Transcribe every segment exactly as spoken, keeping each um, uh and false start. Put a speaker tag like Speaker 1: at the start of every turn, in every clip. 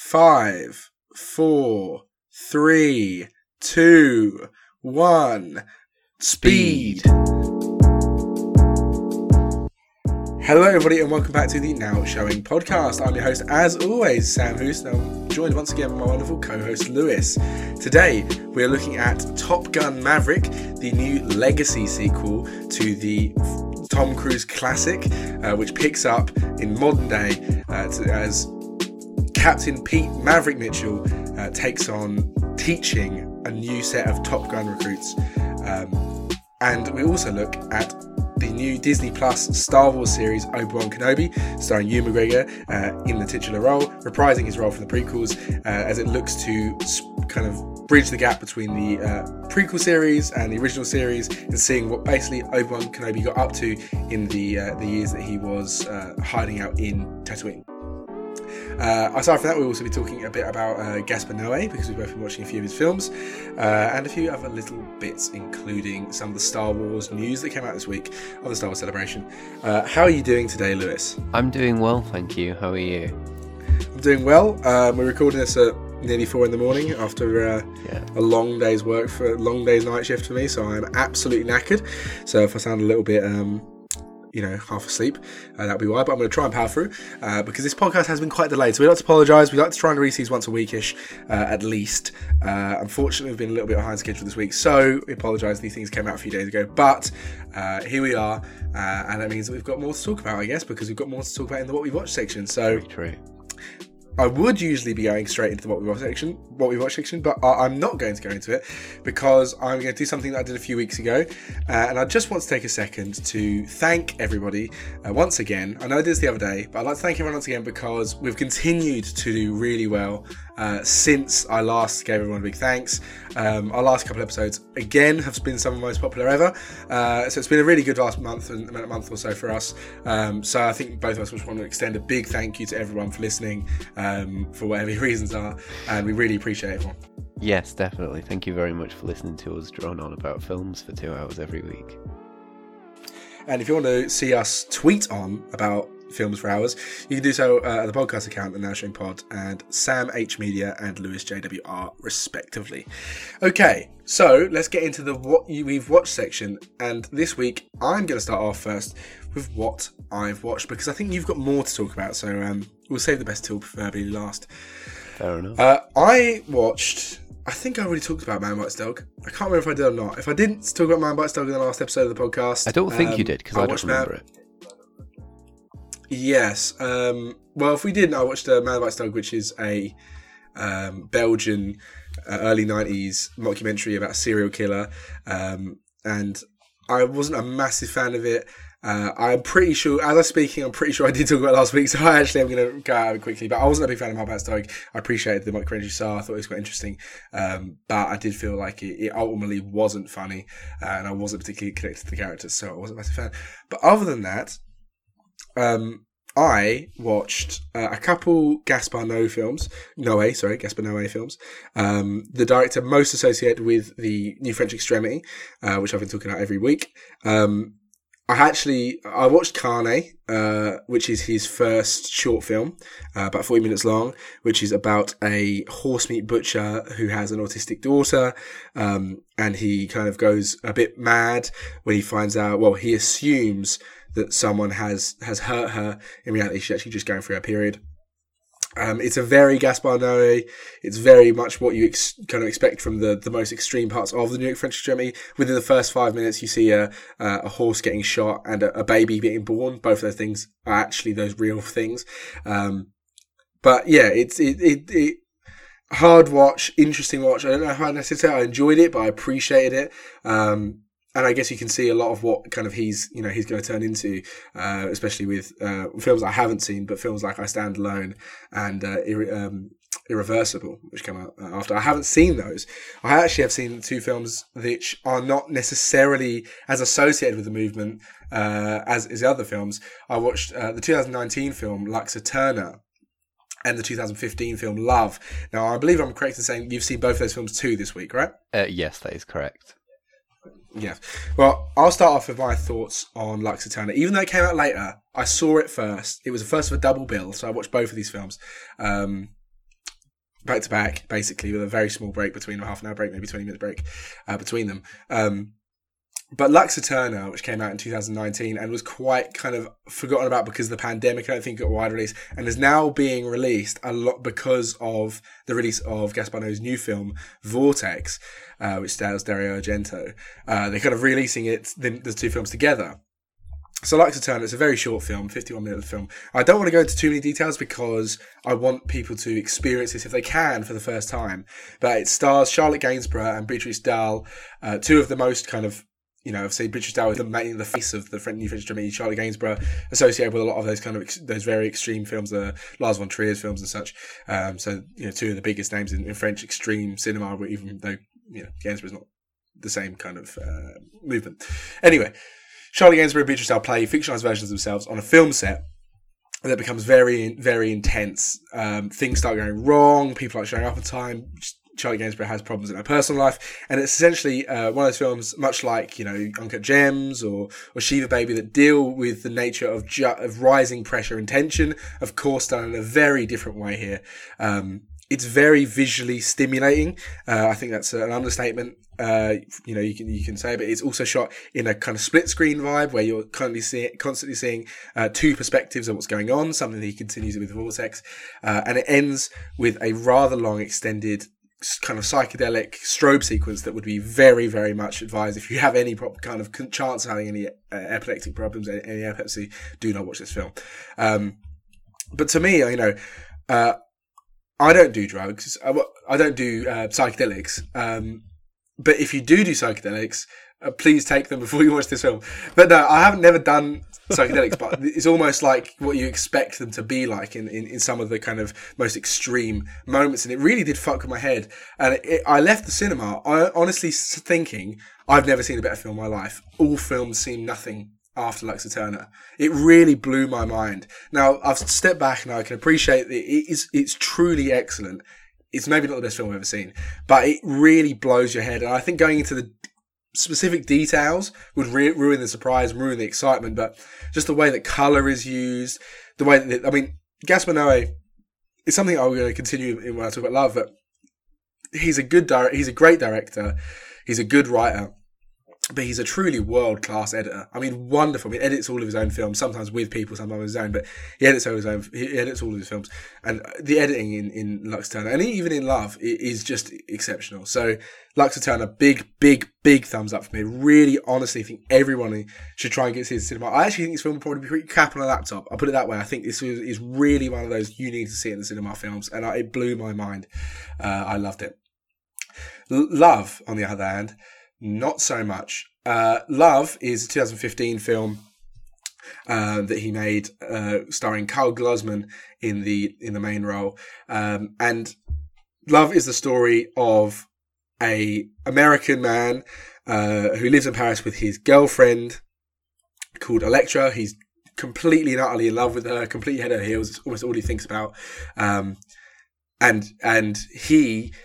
Speaker 1: Five, four, three, two, one. Speed. Hello everybody and welcome back to the Now Showing podcast. I'm your host as always, Sam Hoos, and I'm joined once again by my wonderful co-host Lewis. Today we are looking at Top Gun Maverick, the new legacy sequel to the Tom Cruise classic, uh, which picks up in modern day uh, to, as Captain Pete Maverick Mitchell uh, takes on teaching a new set of Top Gun recruits. Um, and we also look at the new Disney Plus Star Wars series Obi-Wan Kenobi, starring Ewan McGregor uh, in the titular role, reprising his role from the prequels uh, as it looks to kind of bridge the gap between the uh, prequel series and the original series, and seeing what basically Obi-Wan Kenobi got up to in the uh, the years that he was uh, hiding out in Tatooine. Uh, aside from that, we'll also be talking a bit about uh, Gaspar Noé, because we've both been watching a few of his films, uh, and a few other little bits, including some of the Star Wars news that came out this week of the Star Wars Celebration. Uh, how are you doing today, Lewis?
Speaker 2: I'm doing well, thank you. How are you?
Speaker 1: I'm doing well. Um, we're recording this at nearly four in the morning after uh,
Speaker 2: yeah.
Speaker 1: a long day's work, for a long day's night shift for me, so I'm absolutely knackered. So if I sound a little bit... Um, you know, half asleep, uh, that'll be why, but I'm going to try and power through, uh, because this podcast has been quite delayed, so we'd like to apologise. We like to try and release these once a weekish, uh, at least. Uh, unfortunately, we've been a little bit behind schedule this week, so we apologise. These things came out a few days ago, but uh, here we are, uh, and that means that we've got more to talk about, I guess, because we've got more to talk about in the What We Watch section. So
Speaker 2: Very true.
Speaker 1: I would usually be going straight into the What We Watch section, What We Watch section, but I'm not going to go into it because I'm going to do something that I did a few weeks ago, uh, and I just want to take a second to thank everybody uh, once again. I know I did this the other day, but I'd like to thank everyone once again because we've continued to do really well uh, since I last gave everyone a big thanks. Um, our last couple of episodes, again, have been some of the most popular ever, uh, so it's been a really good last month and a month or so for us. Um, so I think both of us just want to extend a big thank you to everyone for listening. Um, for whatever your reasons are, and we really appreciate everyone.
Speaker 2: Yes, definitely. Thank you very much for listening to us drone on about films for two hours every week.
Speaker 1: And if you want to see us tweet on about films for hours, you can do so uh, at the podcast account, the Now Showing Pod, and Sam H Media and Lewis J W R, respectively. Okay, so let's get into the what you, we've watched section, and this week I'm going to start off first with what I've watched, because I think you've got more to talk about, so um, we'll save the best till preferably last.
Speaker 2: Fair enough.
Speaker 1: Uh, I watched... I think I already talked about Man Bites Dog. I can't remember if I did or not. If I didn't talk about Man Bites Dog in the last episode of the podcast...
Speaker 2: I don't think
Speaker 1: um,
Speaker 2: you did, because I, I don't remember
Speaker 1: Man-
Speaker 2: it.
Speaker 1: Yes. Um, well, if we didn't, I watched uh, Man Bites Dog, which is a um, Belgian uh, early nineties mockumentary about a serial killer. Um, and I wasn't a massive fan of it. Uh, I'm pretty sure, as I'm speaking, I'm pretty sure I did talk about it last week, so I actually am going to go out of it quickly. But I wasn't a big fan of Man Bites Dog. I appreciated the mockumentary, so I thought it was quite interesting. Um, but I did feel like it, it ultimately wasn't funny, uh, and I wasn't particularly connected to the characters, so I wasn't a massive fan. But other than that, um, I watched uh, a couple Gaspar Noé films, Noé, sorry, Gaspar Noé films. Um, the director most associated with the New French Extremity, uh, which I've been talking about every week. Um, I actually, I watched Carne, uh, which is his first short film, uh, about forty minutes long, which is about a horse meat butcher who has an autistic daughter, um, and he kind of goes a bit mad when he finds out, well, he assumes that someone has, has hurt her. In reality, she's actually just going through her period. Um, it's a very Gaspar Noé. It's very much what you ex- kind of expect from the, the most extreme parts of the New French Extremity. Within the first five minutes, you see a, a, a horse getting shot and a, a baby being born. Both of those things are actually those real things. Um, but yeah, it's, it, it, it, hard watch, interesting watch. I don't know how necessarily I enjoyed it, but I appreciated it. Um, And I guess you can see a lot of what kind of he's, you know, he's going to turn into, uh, especially with uh, films I haven't seen, but films like I Stand Alone and uh, Irre- um, Irreversible, which come out after. I haven't seen those. I actually have seen two films which are not necessarily as associated with the movement uh, as as the other films. I watched uh, the two thousand nineteen film Lux Eterna and the two thousand fifteen film Love. Now, I believe I'm correct in saying you've seen both those films too this week, right?
Speaker 2: Uh, yes, that is correct.
Speaker 1: Yeah. Well, I'll start off with my thoughts on Lux Eterna. Even though it came out later, I saw it first. It was the first of a double bill, so I watched both of these films. Um, back to back, basically, with a very small break between them, half an hour break, maybe twenty minute break uh, between them. Um, but Lux Eterna, which came out in two thousand nineteen and was quite kind of forgotten about because of the pandemic, I don't think got a wide release, and is now being released a lot because of the release of Gaspar Noé's new film, Vortex, uh, which stars Dario Argento. Uh, they're kind of releasing it, the, the two films together. So Lux Eterna, it's a very short film, fifty-one minute film. I don't want to go into too many details because I want people to experience this if they can for the first time. But it stars Charlotte Gainsborough and Beatrice Dalle, uh, two of the most kind of, you know, I've seen Beatrice Dalle is the main, the face of the new French drama. Charlotte Gainsborough associated with a lot of those kind of ex- those very extreme films, the uh, Lars von Trier's films and such. Um, so you know, two of the biggest names in, in French extreme cinema, even though you know Gainsborough's not the same kind of uh, movement. Anyway. Charlotte Gainsborough and Beatrice Dalle play fictionalized versions of themselves on a film set that becomes very, very intense. Um, things start going wrong. People aren't showing up on time. Charlotte Gainsborough has problems in her personal life. And it's essentially uh, one of those films, much like, you know, Uncut Gems or, or Shiva Baby, that deal with the nature of, ju- of rising pressure and tension, of course, done in a very different way here. Um, it's very visually stimulating. Uh, I think that's an understatement. Uh, you know, you can you can say, but it's also shot in a kind of split screen vibe where you're constantly seeing, constantly seeing uh, two perspectives of what's going on. Something that he continues with Vortex, uh, and it ends with a rather long, extended kind of psychedelic strobe sequence that would be very, very much advised if you have any prop, kind of chance of having any uh, epileptic problems, any, any epilepsy. Do not watch this film. Um, but to me, you know. Uh, I don't do drugs. I, I don't do uh, psychedelics. Um, But if you do do psychedelics, uh, please take them before you watch this film. But no, I haven't never done psychedelics, but it's almost like what you expect them to be like in, in, in some of the kind of most extreme moments. And it really did fuck with my head. And it, I left the cinema I, honestly thinking, I've never seen a better film in my life. All films seem nothing after Lux Eterna. It really blew my mind. Now, I've stepped back and I can appreciate that it is, it's truly excellent. It's maybe not the best film I've ever seen, but it really blows your head. And I think going into the specific details would re- ruin the surprise, ruin the excitement. But just the way that colour is used, the way that, I mean, Gaspar Noé is something I'm going to continue in when I talk about love, but he's a good director, he's a great director, he's a good writer. But he's a truly world-class editor. I mean, wonderful. I mean, he edits all of his own films, sometimes with people, sometimes on his own, but he edits all his own, he edits all of his films. And the editing in, in Lux Eterna, and even in Love, is just exceptional. So, Lux Eterna, big, big, big thumbs up for me. Really, honestly, think everyone should try and get to see the cinema. I actually think this film would probably be pretty crap on a laptop. I'll put it that way. I think this is really one of those you need to see it in the cinema films, and it blew my mind. Uh, I loved it. L- Love, on the other hand, not so much. Uh, Love is a two thousand fifteen film uh, that he made, uh, starring Karl Glusman in the in the main role. Um, and Love is the story of a American man uh, who lives in Paris with his girlfriend called Electra. He's completely and utterly in love with her, completely head over heels. It's almost all he thinks about. Um, and and he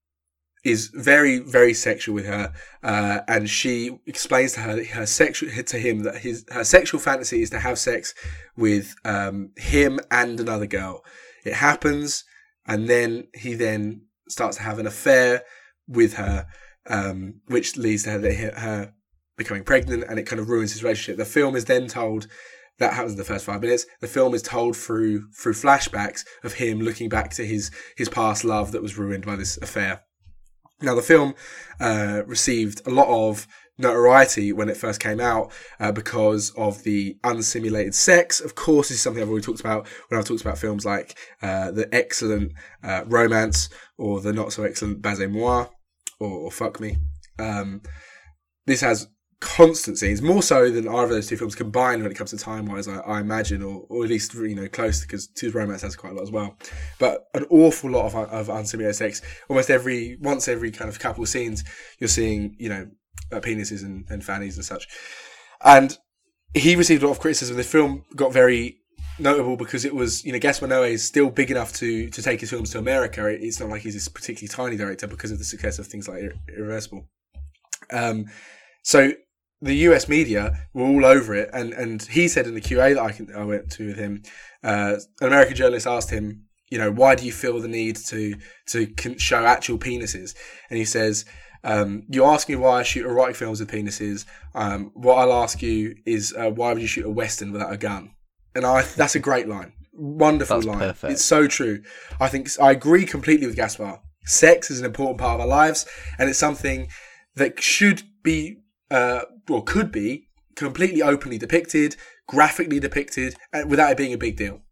Speaker 1: is very, very sexual with her, uh, and she explains to her her sexual to him that his her sexual fantasy is to have sex with um, him and another girl. It happens, and then he then starts to have an affair with her, um, which leads to her, her becoming pregnant, and it kind of ruins his relationship. The film is then told. That happens in the first five minutes. The film is told through through flashbacks of him looking back to his his past love that was ruined by this affair. Now, the film uh, received a lot of notoriety when it first came out uh, because of the unsimulated sex. Of course, this is something I've already talked about when I've talked about films like uh, the excellent uh, Romance or the not so excellent Baise-moi or, or Fuck Me. Um, this has constant scenes, more so than either of those two films combined when it comes to time-wise, I, I imagine, or, or at least, you know, close, because Two's Romance has quite a lot as well. But an awful lot of, of unsimulated sex. Almost every, once every kind of couple of scenes, you're seeing, you know, uh, penises and, and fannies and such. And he received a lot of criticism. The film got very notable because it was, you know, Gaspar Noé is still big enough to, to take his films to America. It's not like he's this particularly tiny director because of the success of things like Ir- Irreversible. Um, so, the U S media were all over it, and, and he said in the Q A that I, can, I went to with him, uh, an American journalist asked him, you know, why do you feel the need to to con- show actual penises? And he says, um, you ask me why I shoot erotic films with penises. Um, what I'll ask you is, uh, why would you shoot a Western without a gun? And I that's a great line. Wonderful
Speaker 2: That's
Speaker 1: line.
Speaker 2: perfect.
Speaker 1: It's so true. I think I agree completely with Gaspar. Sex is an important part of our lives, and it's something that should be, uh, or could be, completely openly depicted, graphically depicted, and without it being a big deal.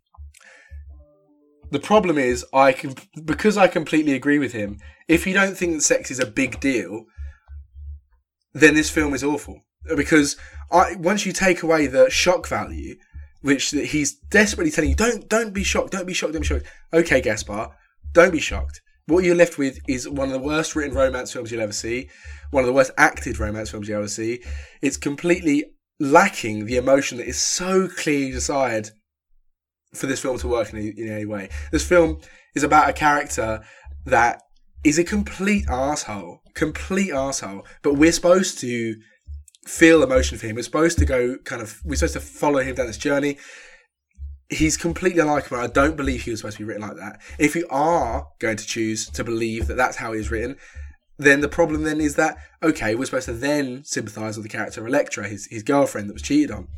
Speaker 1: The problem is, I can because I completely agree with him. If you don't think that sex is a big deal, then this film is awful. Because I, once you take away the shock value, which he's desperately telling you, don't don't be shocked, don't be shocked, don't be shocked. Okay, Gaspar, don't be shocked. What you're left with is one of the worst written romance films you'll ever see, one of the worst acted romance films you'll ever see. It's completely lacking the emotion that is so clearly desired for this film to work in, in any way. This film is about a character that is a complete arsehole, complete arsehole, but we're supposed to feel emotion for him. We're supposed to go kind of, we're supposed to follow him down this journey. He's completely unlikable. I don't believe he was supposed to be written like that. If you are going to choose to believe that that's how he was written, then the problem then is that, okay, we're supposed to then sympathise with the character of Electra, his, his girlfriend that was cheated on.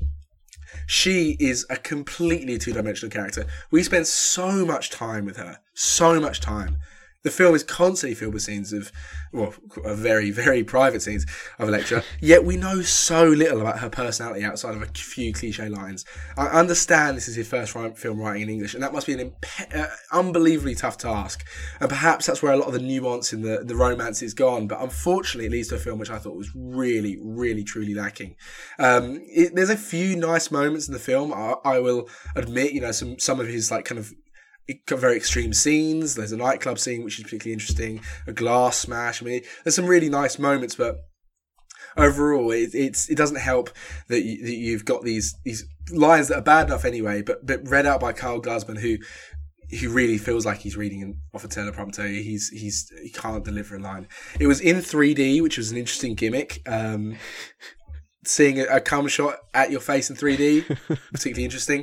Speaker 1: She is a completely two-dimensional character. We spend so much time with her. So much time. The film is constantly filled with scenes of, well, very, very private scenes of Electra, yet we know so little about her personality outside of a few cliche lines. I understand this is his first film writing in English, and that must be an impe- uh, unbelievably tough task. And perhaps that's where a lot of the nuance in the, the romance is gone, but unfortunately it leads to a film which I thought was really, really, truly lacking. Um, it, there's a few nice moments in the film, I, I will admit, you know, some, some of his, like, kind of very extreme scenes. There's a nightclub scene which is particularly interesting, a glass smash. I mean, there's some really nice moments, but overall, it, it's it doesn't help that, you, that you've got these these lines that are bad enough anyway, but but read out by Carl Glusman, who who really feels like he's reading off a teleprompter. He's he's he can't deliver a line. It was in three D, which was an interesting gimmick. Um, seeing a, a cum shot at your face in three D, particularly interesting.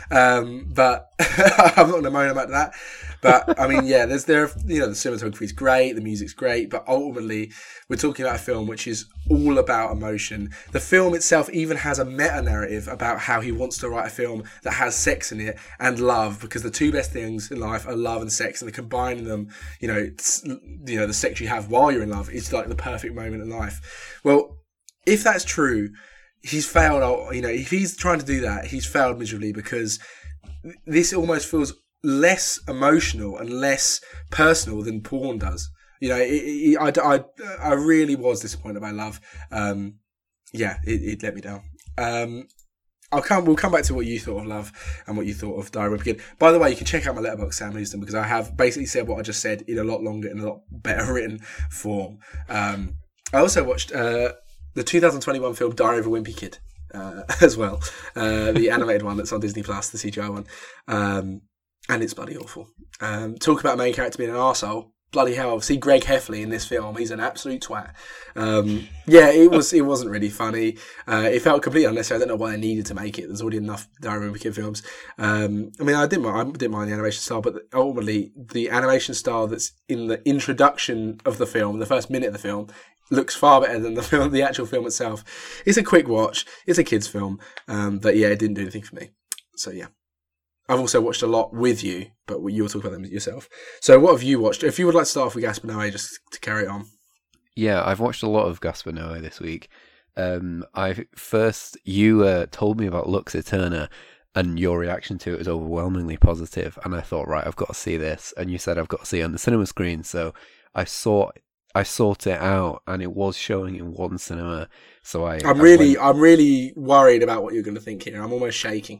Speaker 1: Um, but I'm not going to moan about that. But I mean, yeah, there's there, you know, the cinematography is great, the music's great, but ultimately we're talking about a film which is all about emotion. The film itself even has a meta narrative about how he wants to write a film that has sex in it and love, because the two best things in life are love and sex, and the combining them, you know, you know, the sex you have while you're in love is like the perfect moment in life. Well, if that's true, he's failed. You know, if he's trying to do that, he's failed miserably, because this almost feels less emotional and less personal than porn does. You know, it, it, I, I, I really was disappointed by Love. Um, yeah, it, it let me down. Um, I'll come. We'll come back to what you thought of Love and what you thought of Diary of a Wimpy Kid. By the way, you can check out my Letterboxd, Sam Houston, because I have basically said what I just said in a lot longer, in a lot better written form. Um, I also watched uh, the two thousand twenty-one film Diary of a Wimpy Kid uh, as well, uh, the animated one that's on Disney Plus, the C G I one, um, and it's bloody awful. Um, talk about a main character being an arsehole. Bloody hell! See Greg Heffley in this film; he's an absolute twat. Um, yeah, it was. It wasn't really funny. Uh, it felt completely unnecessary. I don't know why they needed to make it. There's already enough Diary of a Wimpy Kid films. Um, I mean, I didn't mind. I didn't mind the animation style, but ultimately, the animation style that's in the introduction of the film, the first minute of the film, looks far better than the film, the actual film itself. It's a quick watch. It's a kids' film, um, but yeah, it didn't do anything for me. So yeah. I've also watched a lot with you, but you'll talk about them yourself. So what have you watched? If you would like to start off with Gaspar Noé, just to carry it on.
Speaker 2: Yeah, I've watched a lot of Gaspar Noé this week. Um, I first, you uh, told me about Lux Eterna, and your reaction to it was overwhelmingly positive, and I thought, right, I've got to see this. And you said I've got to see it on the cinema screen, so I saw I sought it out, and it was showing in one cinema. So I,
Speaker 1: I'm
Speaker 2: I
Speaker 1: really,
Speaker 2: went...
Speaker 1: I'm really worried about what you're going to think here. I'm almost shaking.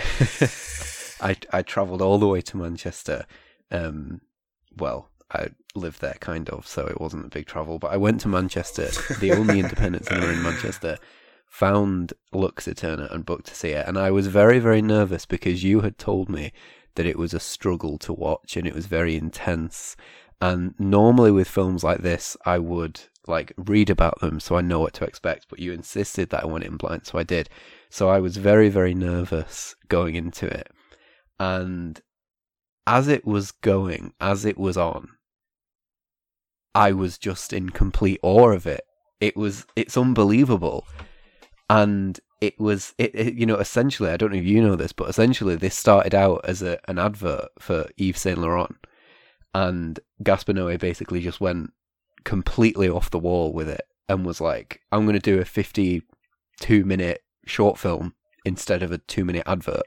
Speaker 2: I I travelled all the way to Manchester. Um, well, I lived there kind of, so it wasn't a big travel. But I went to Manchester, the only independent cinema in Manchester, found Lux Eterna and booked to see it. And I was very, very nervous because you had told me that it was a struggle to watch and it was very intense. And normally with films like this, I would like read about them so I know what to expect. But you insisted that I went in blind, so I did. So I was very, very nervous going into it. And as it was going, as it was on, I was just in complete awe of it. It was, it's unbelievable. And it was, it, it you know, essentially, I don't know if you know this, but essentially this started out as a, an advert for Yves Saint Laurent. And Gaspar Noé basically just went completely off the wall with it and was like, I'm going to do a fifty-two minute short film instead of a two minute advert.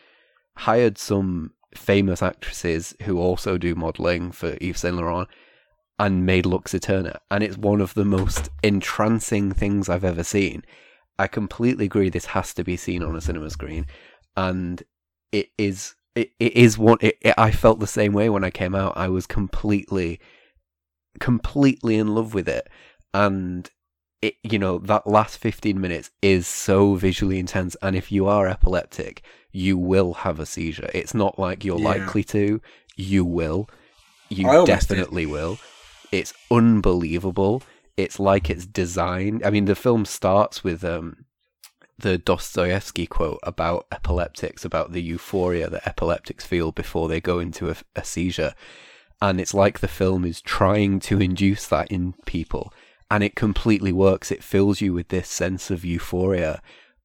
Speaker 2: Hired some famous actresses who also do modelling for Yves Saint Laurent and made Lux Eterna. And it's one of the most entrancing things I've ever seen. I completely agree this has to be seen on a cinema screen. And it is, it, it is one, it, it, I felt the same way when I came out. I was completely, completely in love with it. And it, you know, that last fifteen minutes is so visually intense. And if you are epileptic, you will have a seizure. It's not like you're
Speaker 1: Yeah.
Speaker 2: likely to. You will. You definitely did. will. It's unbelievable. It's like it's designed. I mean, the film starts with um, the Dostoevsky quote about epileptics, about the euphoria that epileptics feel before they go into a, a seizure. And it's like the film is trying to induce that in people. And it completely works. It fills you with this sense of euphoria,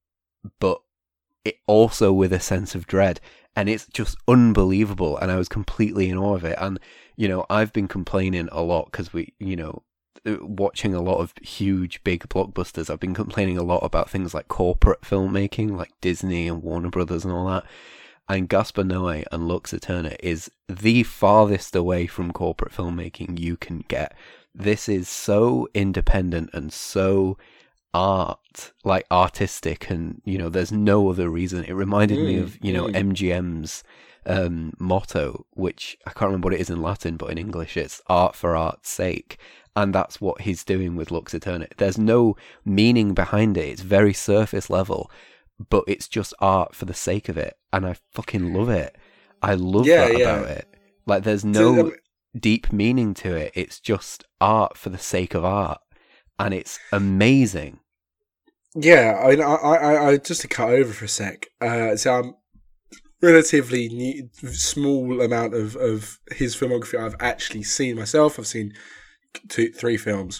Speaker 2: but it also with a sense of dread. And it's just unbelievable. And I was completely in awe of it. And, you know, I've been complaining a lot because we, you know, watching a lot of huge, big blockbusters, I've been complaining a lot about things like corporate filmmaking, like Disney and Warner Brothers and all that. And Gaspar Noé and Lux Eterna is the farthest away from corporate filmmaking you can get. This is so independent and so art, like artistic, and, you know, there's no other reason. It reminded mm, me of, you know, mm. M G M's um, motto, which I can't remember what it is in Latin, but in English it's art for art's sake. And that's what he's doing with Lux Eterna. There's no meaning behind it. It's very surface level, but it's just art for the sake of it. And I fucking love it. I love
Speaker 1: yeah,
Speaker 2: that
Speaker 1: yeah.
Speaker 2: about it. Like, there's no deep meaning to it. It's just art for the sake of art. And it's amazing.
Speaker 1: Yeah, I mean, I, I, I just to cut over for a sec. Uh, so I'm relatively new, small amount of, of his filmography I've actually seen myself. I've seen two, three films,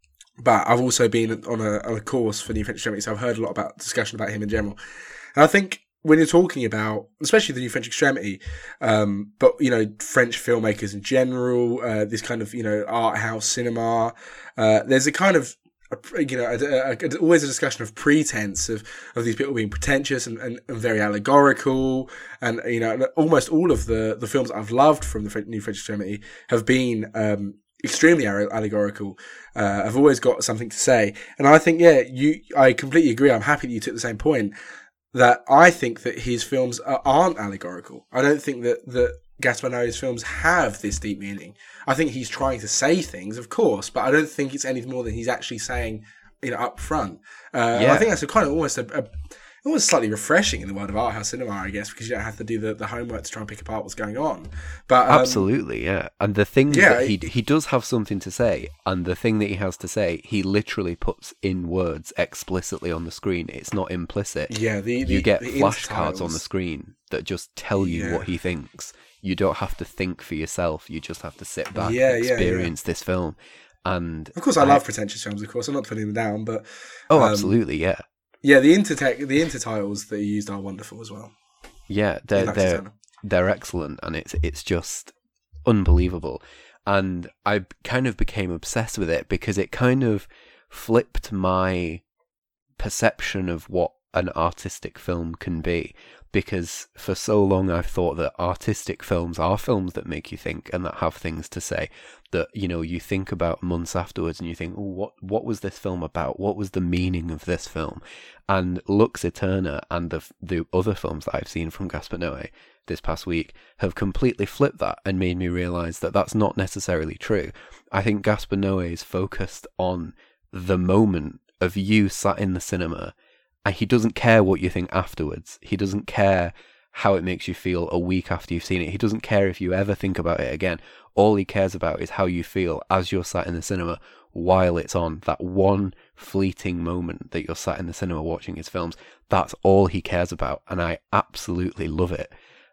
Speaker 1: but I've also been on a, on a course for New French Extremity, so I've heard a lot about discussion about him in general. And I think when you're talking about, especially the New French Extremity, um, but, you know, French filmmakers in general, uh, this kind of, you know, art house cinema, uh, there's a kind of, a, you know, a, a, a, always a discussion of pretense of, of these people being pretentious and, and, and very allegorical. And, you know, almost all of the, the films I've loved from the New French Extremity have been, um, extremely allegorical. Uh, I've always got something to say. And I think, yeah, you, I completely agree. I'm happy that you took the same point, that I think that his films are, aren't allegorical. I don't think that, that Gaspar Noé's films have this deep meaning. I think he's trying to say things, of course, but I don't think it's anything more than he's actually saying, you know, up front. Uh, yeah. I think that's a kind of almost a, a almost slightly refreshing in the world of art house cinema, I guess, because you don't have to do the, the homework to try and pick apart what's going on. But um,
Speaker 2: absolutely, yeah. And the thing
Speaker 1: yeah,
Speaker 2: that he he does have something to say, and the thing that he has to say, he literally puts in words explicitly on the screen. It's not implicit.
Speaker 1: Yeah, the, the
Speaker 2: you get
Speaker 1: the
Speaker 2: flashcards on the screen that just tell you
Speaker 1: yeah.
Speaker 2: what he thinks. You don't have to think for yourself. You just have to sit back
Speaker 1: yeah,
Speaker 2: and experience
Speaker 1: yeah, yeah.
Speaker 2: this film. And
Speaker 1: of course, I, I love pretentious films. Of course, I'm not putting them down, but
Speaker 2: oh,
Speaker 1: um,
Speaker 2: absolutely, yeah.
Speaker 1: Yeah, the intertech, the intertitles that he used are wonderful as well.
Speaker 2: Yeah, they're they're, they're excellent, and it's it's just unbelievable. And I kind of became obsessed with it because it kind of flipped my perception of what an artistic film can be. Because for so long I've thought that artistic films are films that make you think and that have things to say. That, you know, you think about months afterwards and you think, oh, what what was this film about? What was the meaning of this film? And Lux Eterna and the the other films that I've seen from Gaspar Noé this past week have completely flipped that and made me realise that that's not necessarily true. I think Gaspar Noé is focused on the moment of you sat in the cinema, and he doesn't care what you think afterwards. He doesn't care how it makes you feel a week after you've seen it. He doesn't care if you ever think about it again. All he cares about is how you feel as you're sat in the cinema while it's on. That one fleeting moment that you're sat in the cinema watching his films, that's all he cares about. And I absolutely love it.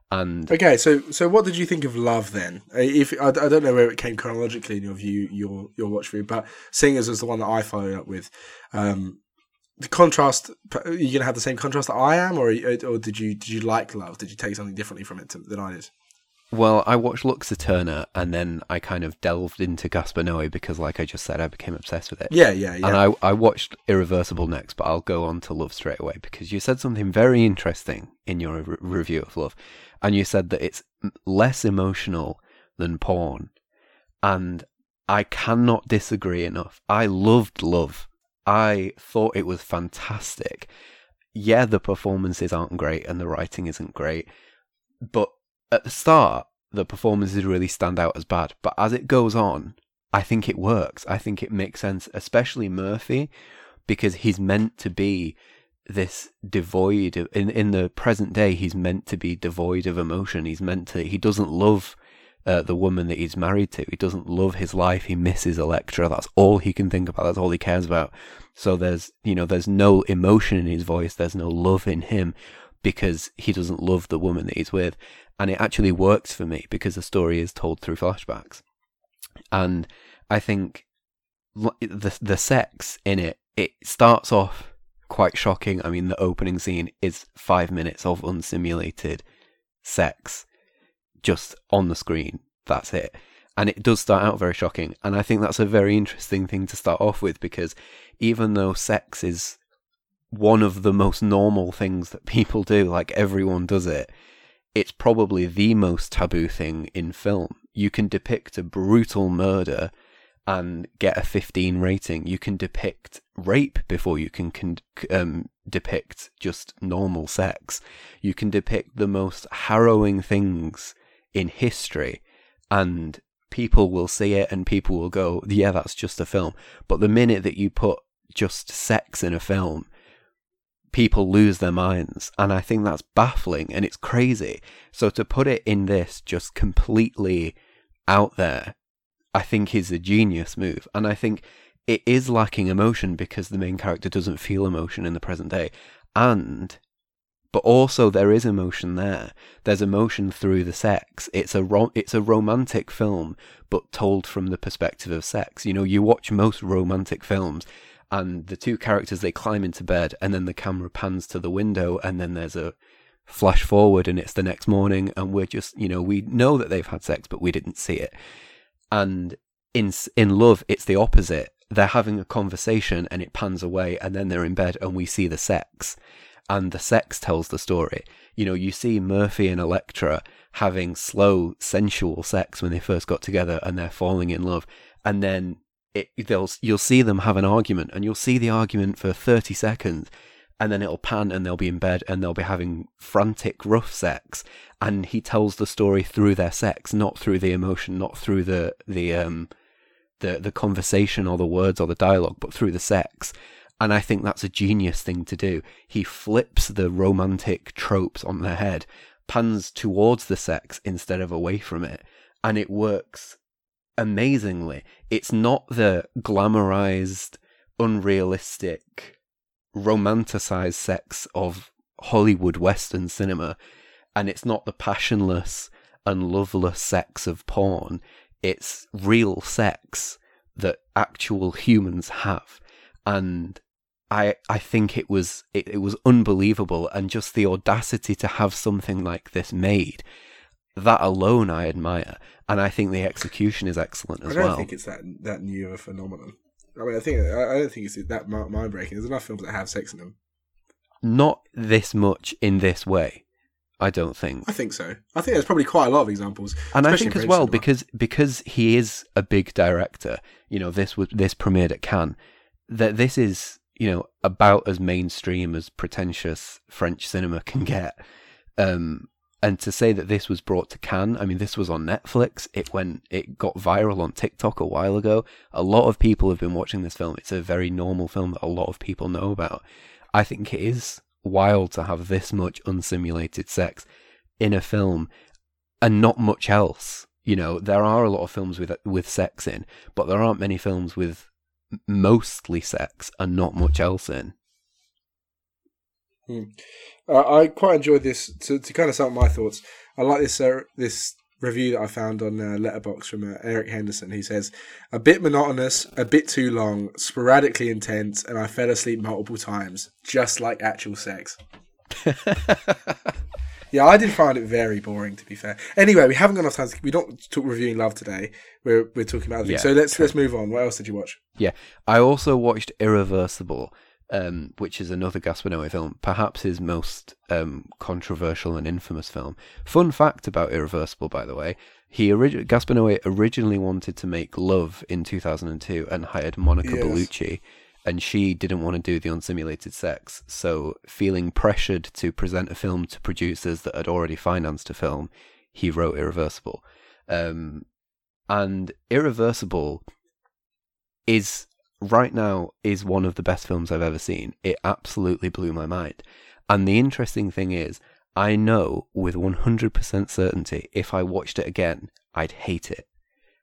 Speaker 2: And
Speaker 1: okay, so so what did you think of Love then? Uh, If I, I don't know where it came chronologically in your view, your your watch through, but seeing as was the one that I followed up with, um, the contrast. Are you gonna have the same contrast that I am, or or did you did you like Love? Did you take something differently from it to, than I did?
Speaker 2: well, I watched Lux Eterna, and then I kind of delved into Gaspar Noé because, like I just said, I became obsessed with it.
Speaker 1: Yeah, yeah, yeah.
Speaker 2: And I, I watched Irreversible next, but I'll go on to Love straight away because you said something very interesting in your re- review of Love. And you said that it's less emotional than porn. And I cannot disagree enough. I loved Love. I thought it was fantastic. Yeah, the performances aren't great and the writing isn't great. But at the start, the performances really stand out as bad. But as it goes on, I think it works. I think it makes sense, especially Murphy, because he's meant to be this devoid of, in in the present day, he's meant to be devoid of emotion. He's meant to, he doesn't love uh, the woman that he's married to. He doesn't love his life. He misses Electra. That's all he can think about. That's all he cares about. So there's, you know, there's no emotion in his voice. There's no love in him because he doesn't love the woman that he's with. And it actually works for me because the story is told through flashbacks. And I think the the sex in it, it starts off quite shocking. I mean, the opening scene is five minutes of unsimulated sex just on the screen. That's it. And it does start out very shocking. And I think that's a very interesting thing to start off with because even though sex is one of the most normal things that people do, like everyone does it, it's probably the most taboo thing in film. You can depict a brutal murder and get a fifteen rating. You can depict rape before you can con- um, depict just normal sex. You can depict the most harrowing things in history and people will see it and people will go, yeah, that's just a film. But the minute that you put just sex in a film, people lose their minds. And I think that's baffling and it's crazy. So to put it in this just completely out there, I think is a genius move. And I think it is lacking emotion because the main character doesn't feel emotion in the present day. And, but also there is emotion there. There's emotion through the sex. It's a ro- it's a romantic film, but told from the perspective of sex. You know, you watch most romantic films and the two characters, they climb into bed and then the camera pans to the window and then there's a flash forward and it's the next morning and we're just, you know, we know that they've had sex, but we didn't see it. And in in Love, it's the opposite. They're having a conversation and it pans away and then they're in bed and we see the sex. And the sex tells the story. You know, you see Murphy and Electra having slow, sensual sex when they first got together and they're falling in love. And then it, they'll you'll see them have an argument and you'll see the argument for thirty seconds. And then it'll pan and they'll be in bed and they'll be having frantic, rough sex. And he tells the story through their sex, not through the emotion, not through the the um the the conversation or the words or the dialogue, but through the sex. And I think that's a genius thing to do. He flips the romantic tropes on their head, pans towards the sex instead of away from it. And it works amazingly. It's not the glamorized, unrealistic, romanticized sex of Hollywood Western cinema, and it's not the passionless and loveless sex of porn. It's real sex that actual humans have, and I I think it was it, it was unbelievable, and just the audacity to have something like this made, that alone I admire, and I think the execution is excellent as well.
Speaker 1: I don't well. think it's that that new of a phenomenon. I mean, I think I don't think it's that mind breaking. There's enough films that have sex in them.
Speaker 2: Not this much in this way, I don't think.
Speaker 1: I think so. I think there's probably quite a lot of examples,
Speaker 2: and I think as well cinema. because because he is a big director. You know, this was this premiered at Cannes. That this is, you know, about as mainstream as pretentious French cinema can get. Um, And to say that this was brought to Cannes, I mean, this was on Netflix. It went, it got viral on TikTok a while ago. A lot of people have been watching this film. It's a very normal film that a lot of people know about. I think it is wild to have this much unsimulated sex in a film and not much else. You know, there are a lot of films with with sex in, but there aren't many films with mostly sex and not much else in.
Speaker 1: Mm. Uh, I quite enjoyed this. To, to kind of sum up my thoughts, I like this uh, this review that I found on uh, Letterboxd from uh, Eric Henderson. He says, a bit monotonous, a bit too long, sporadically intense, and I fell asleep multiple times, just like actual sex. Yeah, I did find it very boring, to be fair. Anyway, we haven't got enough time. To, we don't talk reviewing Love today. We're we're talking about other things.
Speaker 2: Yeah,
Speaker 1: so let's
Speaker 2: true.
Speaker 1: let's move on. What else did you watch?
Speaker 2: Yeah, I also watched Irreversible, um, which is another Gaspar Noé film, perhaps his most um, controversial and infamous film. Fun fact about Irreversible, by the way, he orig- Gaspar Noé originally wanted to make Love in two thousand two and hired Monica
Speaker 1: Yes.
Speaker 2: Bellucci, and she didn't want to do the unsimulated sex, so feeling pressured to present a film to producers that had already financed a film, he wrote Irreversible. Um, and Irreversible is... right now is one of the best films I've ever seen. It absolutely blew my mind. And the interesting thing is, I know with one hundred percent certainty, if I watched it again, I'd hate it.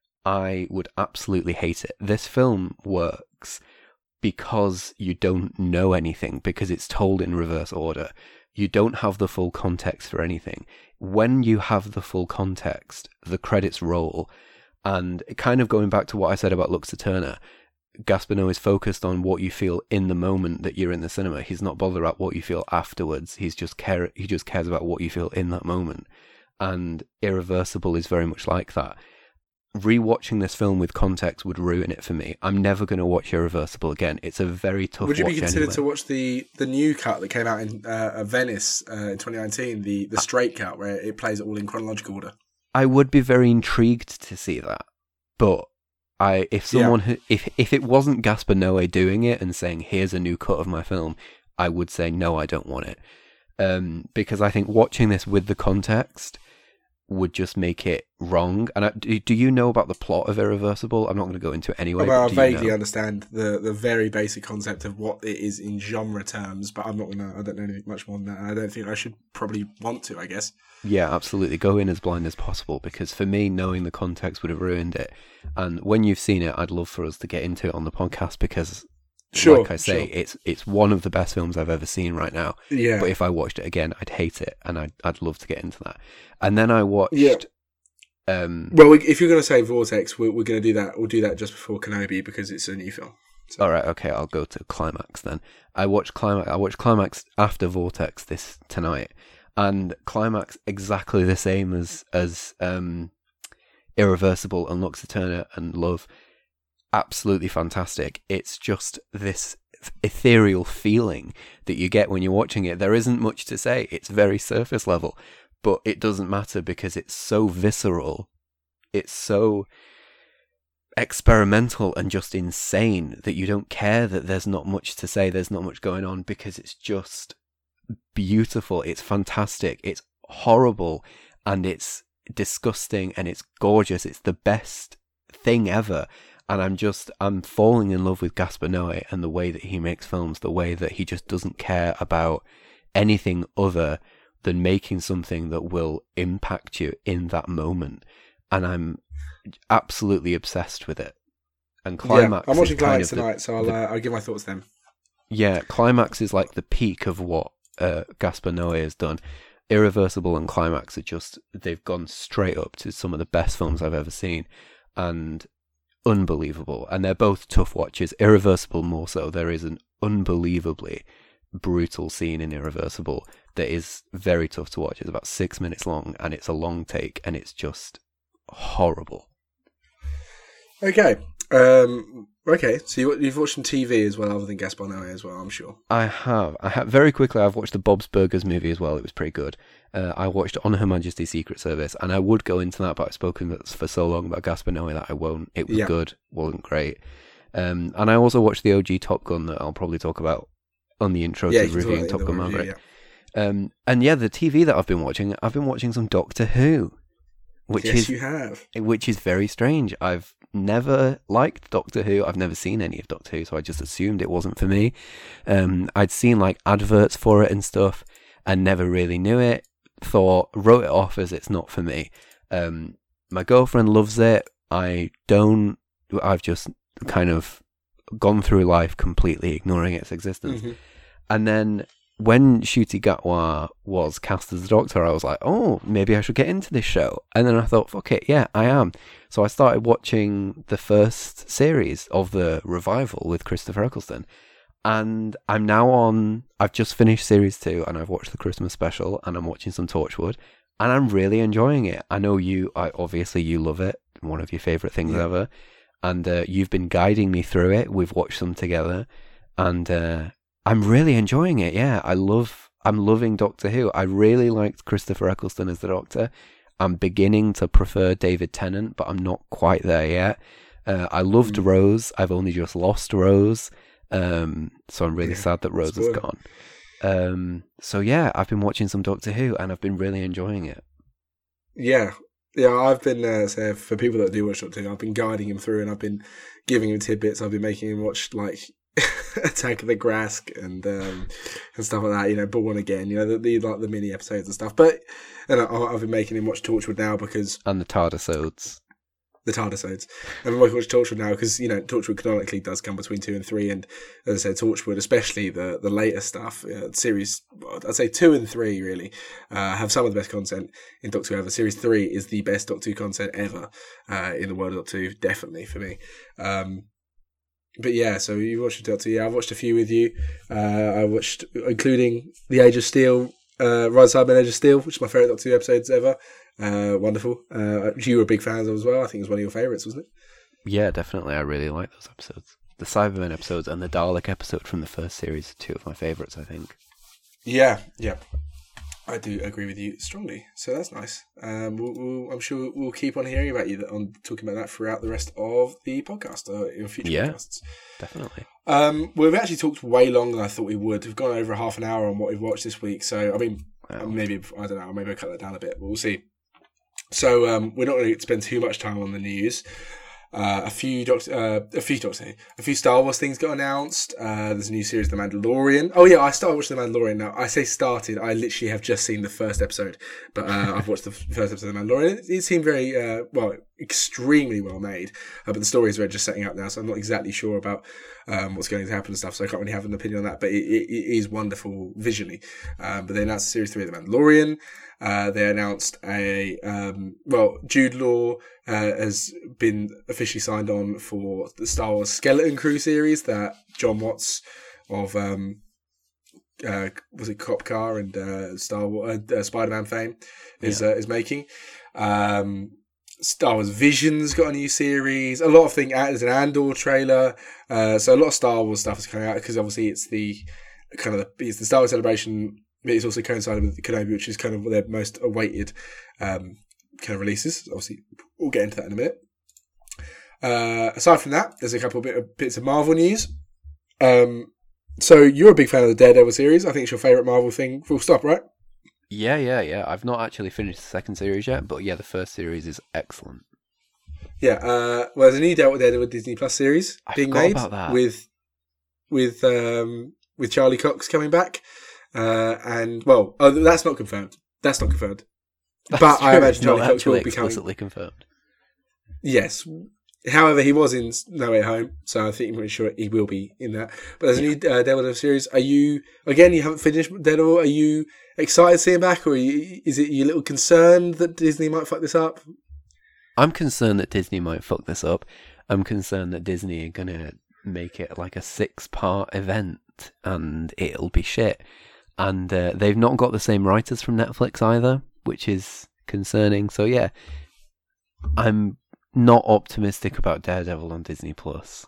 Speaker 2: I would absolutely hate it. This film works because you don't know anything, because it's told in reverse order. You don't have the full context for anything. When you have the full context, the credits roll. And kind of going back to what I said about Lux Eterna, Gaspar Noé is focused on what you feel in the moment that you're in the cinema. He's not bothered about what you feel afterwards. He's just care. He just cares about what you feel in that moment. And Irreversible is very much like that. Rewatching this film with context would ruin it for me. I'm never going to watch Irreversible again. It's a very tough watch.
Speaker 1: Would you be considered
Speaker 2: anyway.
Speaker 1: to watch the, the new cut that came out in uh, Venice uh, in twenty nineteen, the, the straight cut, where it plays it all in chronological order?
Speaker 2: I would be very intrigued to see that, but I if someone
Speaker 1: Yeah.
Speaker 2: if if it wasn't Gaspar Noé doing it and saying here's a new cut of my film, I would say no, I don't want it, um, because I think watching this with the context would just make it wrong. And I, do, do you know about the plot of Irreversible? I'm not going to go into it anyway.
Speaker 1: Well, I
Speaker 2: but do you
Speaker 1: vaguely
Speaker 2: know?
Speaker 1: understand the, the very basic concept of what it is in genre terms, but I'm not gonna. I don't know anything much more than that. I don't think I should probably want to. I guess.
Speaker 2: Yeah, absolutely. Go in as blind as possible, because for me, knowing the context would have ruined it. And when you've seen it, I'd love for us to get into it on the podcast, because,
Speaker 1: Sure,
Speaker 2: like I say,
Speaker 1: sure.
Speaker 2: it's it's one of the best films I've ever seen right now.
Speaker 1: Yeah.
Speaker 2: But if I watched it again, I'd hate it, and I'd I'd love to get into that. And then I watched.
Speaker 1: Yeah.
Speaker 2: Um,
Speaker 1: Well, we- if you're going to say Vortex, we're, we're going to do that. We'll do that just before Kenobi because it's a new film. So.
Speaker 2: all right, okay, I'll go to Climax then. I watched Climax. I watched Climax after Vortex this tonight, and Climax exactly the same as as um, Irreversible and Lux Eterna and Love. Absolutely fantastic. It's just this ethereal feeling that you get when you're watching it. There isn't much to say. It's very surface level, but it doesn't matter because it's so visceral. It's so experimental and just insane that you don't care that there's not much to say, there's not much going on, because it's just beautiful, it's fantastic, it's horrible, and it's disgusting, and it's gorgeous. It's the best thing ever. And I'm just, I'm falling in love with Gaspar Noé and the way that he makes films, the way that he just doesn't care about anything other than making something that will impact you in that moment. And I'm absolutely obsessed with it. And Climax,
Speaker 1: yeah, I'm watching
Speaker 2: is kind
Speaker 1: Climax
Speaker 2: of the-
Speaker 1: tonight, so I'll
Speaker 2: the-
Speaker 1: uh, I'll give my thoughts then.
Speaker 2: yeah, Climax is like the peak of what uh, Gaspar Noé has done. Irreversible and Climax are just, they've gone straight up to some of the best films I've ever seen, and unbelievable. And they're both tough watches. Irreversible more so. There is an unbelievably brutal scene in Irreversible that is very tough to watch. It's about six minutes long, and it's a long take, and it's just horrible.
Speaker 1: Okay. Um, okay, so you, you've watched some T V as well, other than Gaspar Noé as well, I'm sure.
Speaker 2: I have. I have. Very quickly, I've watched the Bob's Burgers movie as well. It was pretty good. Uh, I watched On Her Majesty's Secret Service, and I would go into that, but I've spoken for so long about Gaspar Noé that I won't. It was
Speaker 1: Yeah.
Speaker 2: good, wasn't great. Um, and I also watched the O G Top Gun that I'll probably talk about on the intro
Speaker 1: Yeah,
Speaker 2: to
Speaker 1: you can talk
Speaker 2: reviewing
Speaker 1: about it
Speaker 2: Top
Speaker 1: in the
Speaker 2: Gun
Speaker 1: review,
Speaker 2: Maverick. Um, and yeah, the T V that I've been watching, I've been watching some Doctor Who, which
Speaker 1: yes,
Speaker 2: is
Speaker 1: you have.
Speaker 2: which is very strange. I've never liked Doctor Who. I've never seen any of Doctor Who, so I just assumed it wasn't for me. Um, I'd seen like adverts for it and stuff, and never really knew it. Thought, wrote it off as it's not for me. Um, my girlfriend loves it. I don't. I've just kind of gone through life completely ignoring its existence.
Speaker 1: Mm-hmm.
Speaker 2: And then when Ncuti Gatwa was cast as the Doctor, I was like, oh, maybe I should get into this show. And then I thought, fuck it, yeah, I am. So I started watching the first series of the revival with Christopher Eccleston. And I'm now on, I've just finished series two, and I've watched the Christmas special, and I'm watching some Torchwood, and I'm really enjoying it. I know you, I obviously you love it, one of your favourite things yeah. ever. And uh, you've been guiding me through it. We've watched them together. And uh, I'm really enjoying it, yeah. I love, I'm loving Doctor Who. I really liked Christopher Eccleston as the Doctor. I'm beginning to prefer David Tennant, but I'm not quite there yet. Uh, I loved mm. Rose. I've only just lost Rose. Um, so I'm really yeah, sad that Rose has gone. Um, so yeah, I've been watching some Doctor Who, and I've been really enjoying it.
Speaker 1: Yeah. Yeah, I've been, uh, so for people that do watch Doctor Who, I've been guiding him through, and I've been giving him tidbits. I've been making him watch, like, Attack of the Grask and um, and stuff like that, you know, Born Again, you know, the, the like the mini episodes and stuff. But and I, I've been making him watch Torchwood now because
Speaker 2: and the TARDISodes,
Speaker 1: the TARDISodes. I've been watching Torchwood now because you know Torchwood canonically does come between two and three, and as I said, Torchwood, especially the the later stuff, uh, series I'd say two and three really uh, have some of the best content in Doctor Who ever. Series three is the best Doctor Who content ever uh, in the world of Doctor Who, definitely for me. Um, But yeah, so you watched Doctor. Yeah, I've watched a few with you. Uh, I watched, including The Age of Steel, uh, Rise of Cybermen, Age of Steel, which is my favourite Doctor Who episodes ever. Uh, wonderful. Uh, you were a big fan of as well. I think it was one of your favourites, wasn't it?
Speaker 2: Yeah, definitely. I really like those episodes. The Cybermen episodes and the Dalek episode from the first series are two of my favourites, I think.
Speaker 1: Yeah, yeah. I do agree with you strongly, so that's nice. Um, we'll, we'll, I'm sure we'll keep on hearing about you on talking about that throughout the rest of the podcast, uh, in future
Speaker 2: yeah,
Speaker 1: podcasts.
Speaker 2: Definitely.
Speaker 1: Um, we've actually talked way longer than I thought we would. We've gone over half an hour on what we've watched this week, so I mean, wow. maybe I don't know, maybe I'll cut that down a bit, but we'll see. So um, we're not going to spend too much time on the news. Uh, a few Doctor, uh, a few Doctor, a few Star Wars things got announced. Uh, there's a new series, The Mandalorian. Oh yeah, I started watching The Mandalorian now. I say started. I literally have just seen the first episode, but uh, I've watched the first episode of The Mandalorian. It, it seemed very uh, well, extremely well made. Uh, but the story is we're just setting up now, so I'm not exactly sure about um, what's going to happen and stuff. So I can't really have an opinion on that. But it, it, it is wonderful visually. Um, but they announced series three of The Mandalorian. Uh, they announced a, um, well, Jude Law uh, has been officially signed on for the Star Wars Skeleton Crew series that John Watts of, um, uh, was it Cop Car and uh, Star Wars, uh, Spider-Man fame is yeah. uh, is making. Um, Star Wars Visions got a new series. A lot of things. There's an Andor trailer. Uh, so a lot of Star Wars stuff is coming out because obviously it's the kind of the, it's the Star Wars Celebration. It's also coincided with Kenobi, which is kind of their most awaited um, kind of releases. Obviously, we'll get into that in a minute. Uh, aside from that, there's a couple of bit of, bits of Marvel news. Um, so you're a big fan of the Daredevil series. I think it's your favourite Marvel thing. Full stop, right?
Speaker 2: Yeah, yeah, yeah. I've not actually finished the second series yet, but yeah, the first series is excellent.
Speaker 1: Yeah. Uh, well, there's a new Daredevil Disney Plus series
Speaker 2: I
Speaker 1: being
Speaker 2: forgot
Speaker 1: made
Speaker 2: about that.
Speaker 1: with with um, with Charlie Cox coming back. Uh, and well, oh, that's not confirmed. That's not confirmed.
Speaker 2: That's
Speaker 1: but
Speaker 2: true.
Speaker 1: I imagine
Speaker 2: It's
Speaker 1: Charlie
Speaker 2: not
Speaker 1: Cox will be
Speaker 2: explicitly
Speaker 1: coming.
Speaker 2: confirmed.
Speaker 1: Yes. However, he was in No Way Home, so I think I'm pretty sure he will be in that. But there's a new uh, Daredevil series. Are you again? You haven't finished Daredevil. Are you excited to see him back, or are you, is it you a little concerned that Disney might fuck this up?
Speaker 2: I'm concerned that Disney might fuck this up. I'm concerned that Disney are gonna make it like a six-part event, and it'll be shit. And uh, they've not got the same writers from Netflix either, which is concerning. So yeah, I'm not optimistic about Daredevil on Disney Plus.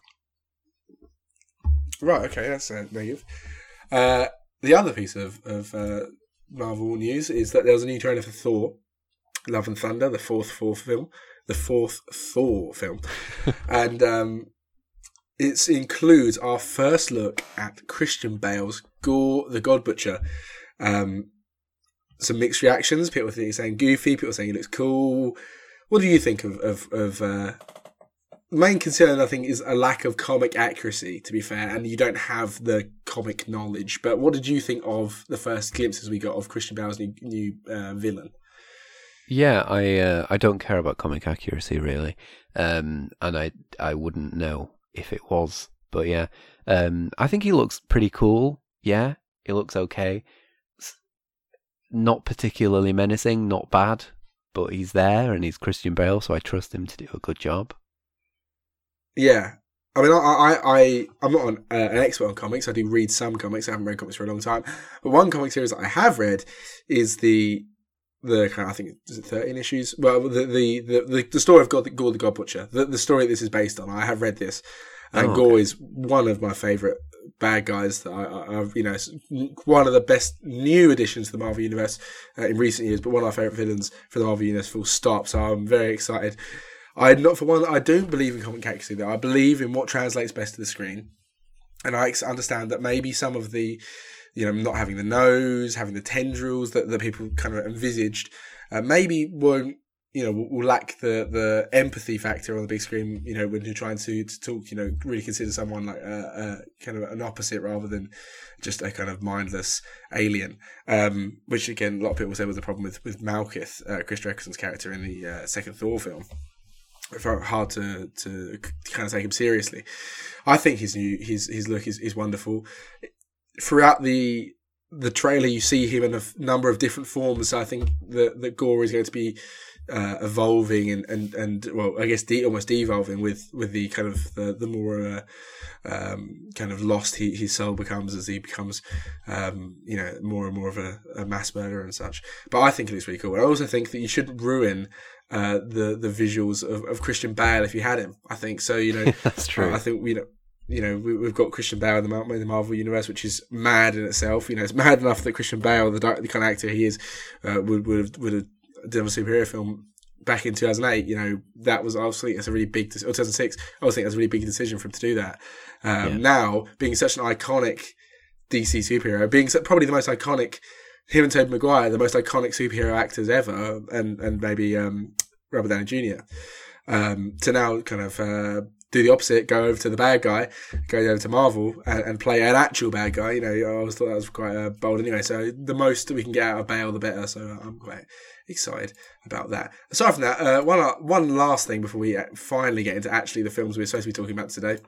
Speaker 1: Right, okay, that's uh, negative. Uh, the other piece of, of uh, Marvel news is that there was a new trailer for Thor, Love and Thunder, the fourth Thor film, the fourth Thor film, and um, it includes our first look at Christian Bale's Gore the God Butcher. Um, some mixed reactions. People think he's saying goofy. People saying he looks cool. What do you think of of, of uh, the main concern? I think is a lack of comic accuracy. To be fair, and you don't have the comic knowledge. But what did you think of the first glimpses we got of Christian Bale's new, new uh, villain?
Speaker 2: Yeah, I uh, I don't care about comic accuracy really, um, and I I wouldn't know if it was, but yeah, um, I think he looks pretty cool. Yeah, He looks okay. Not particularly menacing, not bad, but he's there and he's Christian Bale, so I trust him to do a good job.
Speaker 1: Yeah. I mean, I, I, I, I'm not an, uh, an expert on comics. I do read some comics. I haven't read comics for a long time. But one comic series that I have read is the, the kind of, I think, is it thirteen issues? Well, the the, the, the, the story of God, Gore the God Butcher. The, the story this is based on. I have read this. And oh, Gore okay. is one of my favourite bad guys that I, I, I've, you know, one of the best new additions to the Marvel Universe uh, in recent years, but one of my favourite villains for the Marvel Universe, full stop. So I'm very excited. I not for one, I don't believe in comic accuracy, though. I believe in what translates best to the screen. And I understand that maybe some of the, you know, not having the nose, having the tendrils that, that people kind of envisaged, uh, maybe won't, you know, will, will lack the, the empathy factor on the big screen, you know, when you're trying to, to talk, you know, really consider someone like a, a kind of an opposite rather than just a kind of mindless alien. Um, which again, a lot of people say was the problem with, with Malekith, uh, Chris Eccleston's character in the uh, second Thor film. It felt hard to, to kind of take him seriously. I think his new, his, his look is, is wonderful. Throughout the, the trailer, you see him in a f- number of different forms. So I think that, that Gore is going to be, Uh, evolving and, and, and well, I guess de- almost devolving with, with the kind of the, the more uh, um, kind of lost he, his soul becomes as he becomes, um, you know, more and more of a, a mass murderer and such. But I think it looks really cool. I also think that you shouldn't ruin uh, the the visuals of, of Christian Bale if you had him. I think so. You know,
Speaker 2: that's true.
Speaker 1: I think we know. You know, we, we've got Christian Bale in the, Mar- in the Marvel Universe, which is mad in itself. You know, it's mad enough that Christian Bale, the, the kind of actor he is, uh, would would have, would have done a superhero film back in two thousand eight. You know, that was obviously it's a really big, or two thousand six. I was think that's a really big decision for him to do that. Um, yeah. Now, being such an iconic D C superhero, being so, probably the most iconic, him and Tobey Maguire, the most iconic superhero actors ever, and and maybe um, Robert Downey Junior Um, to now kind of uh, do the opposite, go over to the bad guy, go down to Marvel and, and play an actual bad guy. You know, I always thought that was quite uh, bold anyway. So the most that we can get out of Bale, the better. So I'm quite excited about that. Aside from that, uh, one one last thing before we finally get into actually the films we're supposed to be talking about today.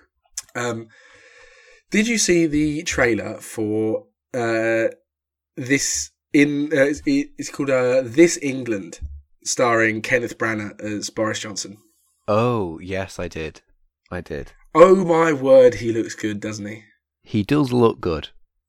Speaker 1: um, did you see the trailer for uh, this in? Uh, it's, it's called uh, This England, starring Kenneth Branagh as Boris Johnson.
Speaker 2: Oh, yes, I did. I did.
Speaker 1: Oh, my word, he looks good, doesn't he?
Speaker 2: He does look good.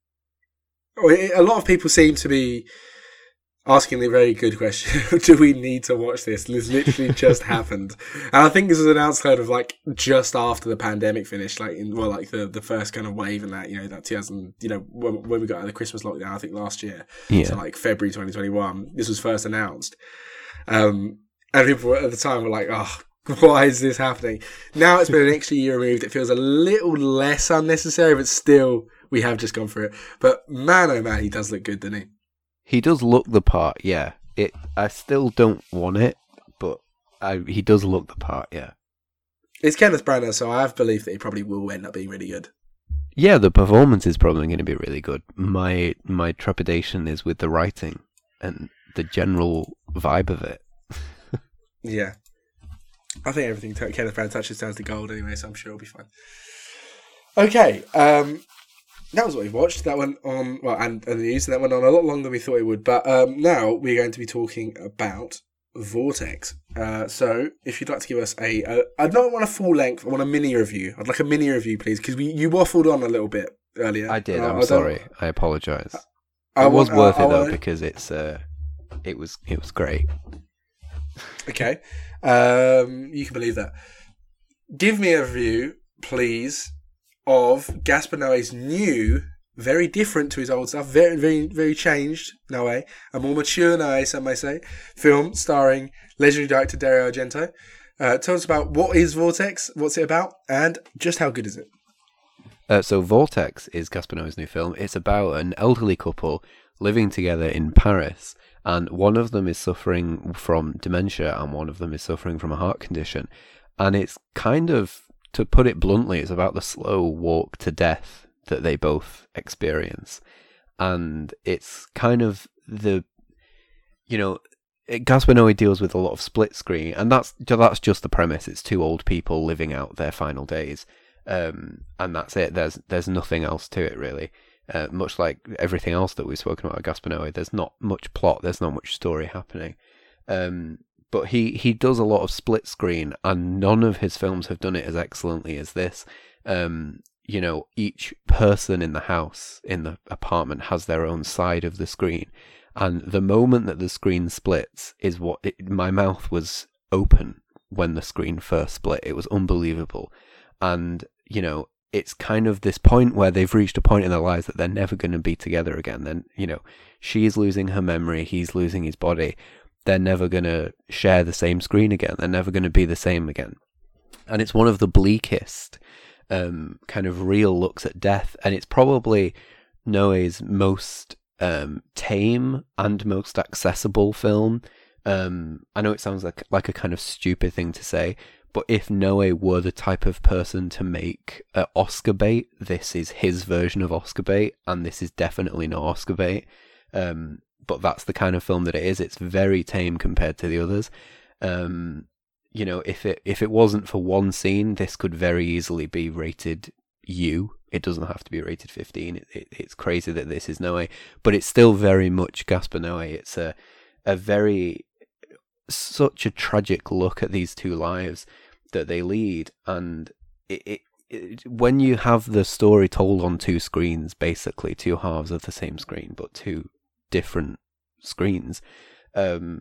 Speaker 1: A lot of people seem to be asking the very good question, do we need to watch this? This literally just happened. And I think this was announced kind of like just after the pandemic finished, like in, well, like the, the first kind of wave and that, you know, that two thousand, you know, when, when we got out of the Christmas lockdown, I think last year.
Speaker 2: Yeah.
Speaker 1: So like February twenty twenty-one, this was first announced. Um, and people at the time were like, oh, why is this happening? Now it's been an extra year removed. It feels a little less unnecessary, but still, we have just gone through it. But man, oh man, he does look good, doesn't he?
Speaker 2: He does look the part, yeah. It. I still don't want it, but I, he does look the part, yeah.
Speaker 1: It's Kenneth Branagh, so I have belief that he probably will end up being really good.
Speaker 2: Yeah, the performance is probably going to be really good. My my trepidation is with the writing and the general vibe of it.
Speaker 1: Yeah. I think everything t- Kenneth Branagh touches turns to gold anyway, so I'm sure it'll be fine. Okay, um, that was what we watched. That went on, well, and, and the news, and that went on a lot longer than we thought it would. But um, now we're going to be talking about Vortex. Uh, so if you'd like to give us a, a, I don't want a full length, I want a mini review. I'd like a mini review, please, because we you waffled on a little bit earlier.
Speaker 2: I did.
Speaker 1: Uh,
Speaker 2: I'm
Speaker 1: I
Speaker 2: sorry. I apologise.
Speaker 1: I
Speaker 2: it was
Speaker 1: want,
Speaker 2: worth
Speaker 1: uh,
Speaker 2: it though
Speaker 1: want...
Speaker 2: because it's uh, it was it was great.
Speaker 1: Okay, um, you can believe that. Give me a review, please, of Gaspar Noé's new, very different to his old stuff, very, very, very changed Noé, a more mature Noé, some may say, film starring legendary director Dario Argento. Uh, tell us about what is Vortex, what's it about, and just how good is it?
Speaker 2: Uh, so Vortex is Gaspar Noé's new film. It's about an elderly couple living together in Paris, and one of them is suffering from dementia and one of them is suffering from a heart condition. And it's kind of, to put it bluntly, it's about the slow walk to death that they both experience. And it's kind of the, you know, Gaspar Noé deals with a lot of split screen, and that's that's just the premise. It's two old people living out their final days, um, and that's it. There's there's nothing else to it really. Uh, much like everything else that we've spoken about Gaspar Noé, there's not much plot, there's not much story happening. Um, but he, he does a lot of split screen, and none of his films have done it as excellently as this. Um, you know, each person in the house, in the apartment, has their own side of the screen. And the moment that the screen splits is what it, my mouth was open when the screen first split. It was unbelievable. And, you know, it's kind of this point where they've reached a point in their lives that they're never going to be together again. Then, you know, she's losing her memory, he's losing his body. They're never going to share the same screen again. They're never going to be the same again. And it's one of the bleakest um, kind of real looks at death. And it's probably Noé's most um, tame and most accessible film. Um, I know it sounds like like a kind of stupid thing to say, but if Noé were the type of person to make uh, Oscar bait, this is his version of Oscar bait, and this is definitely not Oscar bait. Um, but that's the kind of film that it is. It's very tame compared to the others. Um, you know, if it if it wasn't for one scene, this could very easily be rated U. It doesn't have to be rated fifteen. It, it, it's crazy that this is Noé, but it's still very much Gaspar Noé. It's a a very such a tragic look at these two lives that they lead, and it, it, it when you have the story told on two screens, basically two halves of the same screen, but two different screens, um,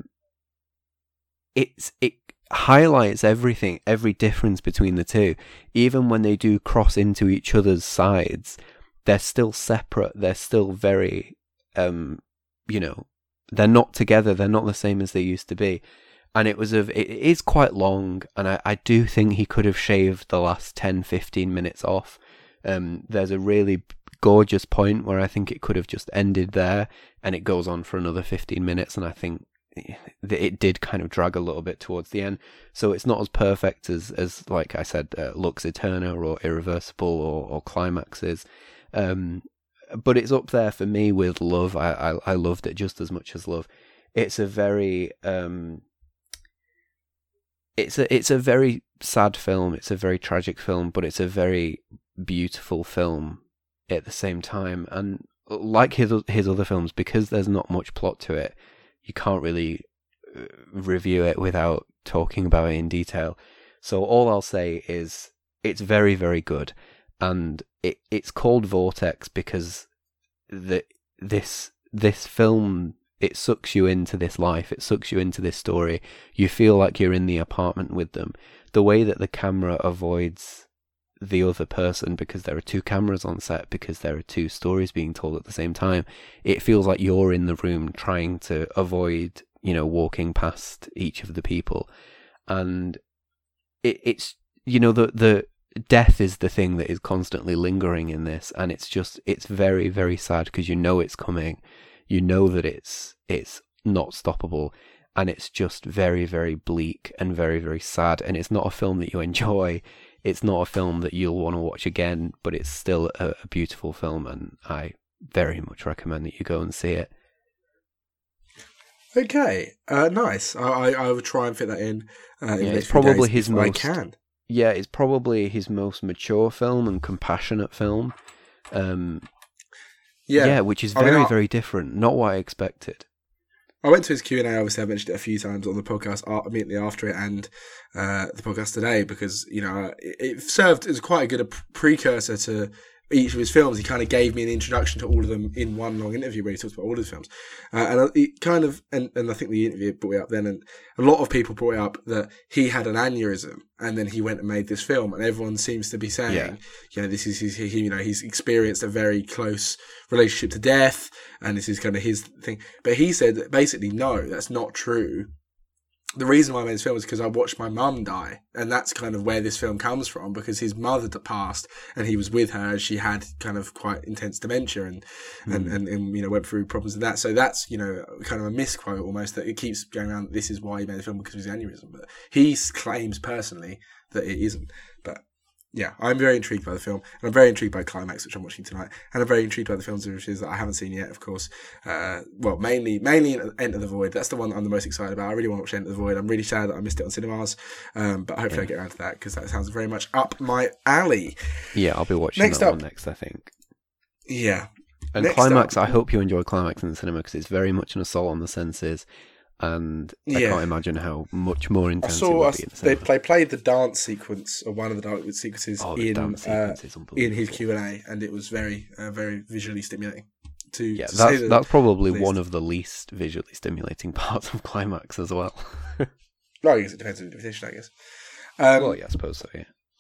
Speaker 2: it's it highlights everything, every difference between the two. Even when they do cross into each other's sides, they're still separate. They're still very, um, you know, they're not together. They're not the same as they used to be. And it was a, it is quite long, and I, I do think he could have shaved the last ten, fifteen minutes off. Um, there's a really gorgeous point where I think it could have just ended there, and it goes on for another fifteen minutes, and I think it did kind of drag a little bit towards the end. So it's not as perfect as, as like I said, uh, Lux Eterna or Irreversible or, or Climax is. Um, but it's up there for me with Love. I, I, I loved it just as much as Love. It's a very... Um, It's a it's a very sad film. It's a very tragic film, but it's a very beautiful film at the same time. And like his his other films, because there's not much plot to it, you can't really review it without talking about it in detail. So all I'll say is it's very, very good, and it it's called Vortex because the this this film. It sucks you into this life. It sucks you into this story. You feel like you're in the apartment with them. The way that the camera avoids the other person, because there are two cameras on set, because there are two stories being told at the same time, it feels like you're in the room trying to avoid, you know, walking past each of the people. And it, it's, you know, the the death is the thing that is constantly lingering in this, and it's just, it's very, very sad because you know it's coming. You know that it's it's not stoppable, and it's just very, very bleak and very, very sad. And it's not a film that you enjoy. It's not a film that you'll want to watch again, but it's still a, a beautiful film, and I very much recommend that you go and see it.
Speaker 1: Okay, uh, nice. I, I I would try and fit that in. Uh, in
Speaker 2: yeah, it's probably his most.
Speaker 1: I can.
Speaker 2: Yeah, it's probably his most mature film and compassionate film. Um, Yeah, yeah, which is very, I mean, very different. Not what I expected.
Speaker 1: I went to his Q and A. Obviously, I mentioned it a few times on the podcast immediately after it, and uh, the podcast today, because you know it, it served as quite a good a precursor to each of his films. He kind of gave me an introduction to all of them in one long interview where he talks about all of his films, uh, and it kind of and, and I think the interview brought it up then, and a lot of people brought it up that he had an aneurysm and then he went and made this film, and everyone seems to be saying, yeah. you know, this is his, he, you know, he's experienced a very close relationship to death, and this is kind of his thing. But he said that basically, no, that's not true. The reason why I made this film is because I watched my mum die, and that's kind of where this film comes from, because his mother passed and he was with her as she had kind of quite intense dementia and, mm. and, and, and, you know, went through problems with that. So that's, you know, kind of a misquote almost, that it keeps going around, this is why he made the film, because of his aneurysm. But he claims personally that it isn't. But yeah, I'm very intrigued by the film, and I'm very intrigued by Climax, which I'm watching tonight, and I'm very intrigued by the films which is that I haven't seen yet, of course. Uh, well, mainly, mainly Enter the Void. That's the one that I'm the most excited about. I really want to watch Enter the Void. I'm really sad that I missed it on cinemas, um, but hopefully yeah. I get around to that, because that sounds very much up my alley.
Speaker 2: Yeah, I'll be watching next that up, one next, I think.
Speaker 1: Yeah.
Speaker 2: And
Speaker 1: Next
Speaker 2: Climax,
Speaker 1: up-
Speaker 2: I hope you enjoy Climax in the cinema because it's very much an assault on the senses, and I
Speaker 1: Yeah.
Speaker 2: can't imagine how much more
Speaker 1: I
Speaker 2: intense it
Speaker 1: saw
Speaker 2: would
Speaker 1: us,
Speaker 2: be in the
Speaker 1: they,
Speaker 2: cinema.
Speaker 1: they played the dance sequence, or one of the dance sequences,
Speaker 2: Oh, the
Speaker 1: in
Speaker 2: dance
Speaker 1: uh,
Speaker 2: sequence is
Speaker 1: in
Speaker 2: unbelievable.
Speaker 1: his Q and A, and it was very, uh, very visually stimulating. To,
Speaker 2: Yeah,
Speaker 1: to
Speaker 2: that's
Speaker 1: say the
Speaker 2: that's probably
Speaker 1: least.
Speaker 2: one of the least visually stimulating parts of Climax as well.
Speaker 1: Well, I guess it depends on the definition, I guess. Um,
Speaker 2: Well, yeah, I suppose so. Yeah.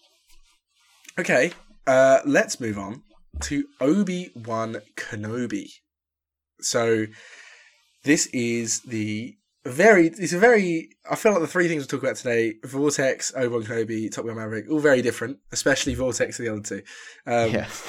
Speaker 1: Okay, uh, let's move on to Obi-Wan Kenobi. So, this is the very, it's a very, I feel like the three things we'll talk about today, Vortex, Obi-Wan Kenobi, Top Gun Maverick, all very different, especially Vortex and the other two. Um,
Speaker 2: Yes.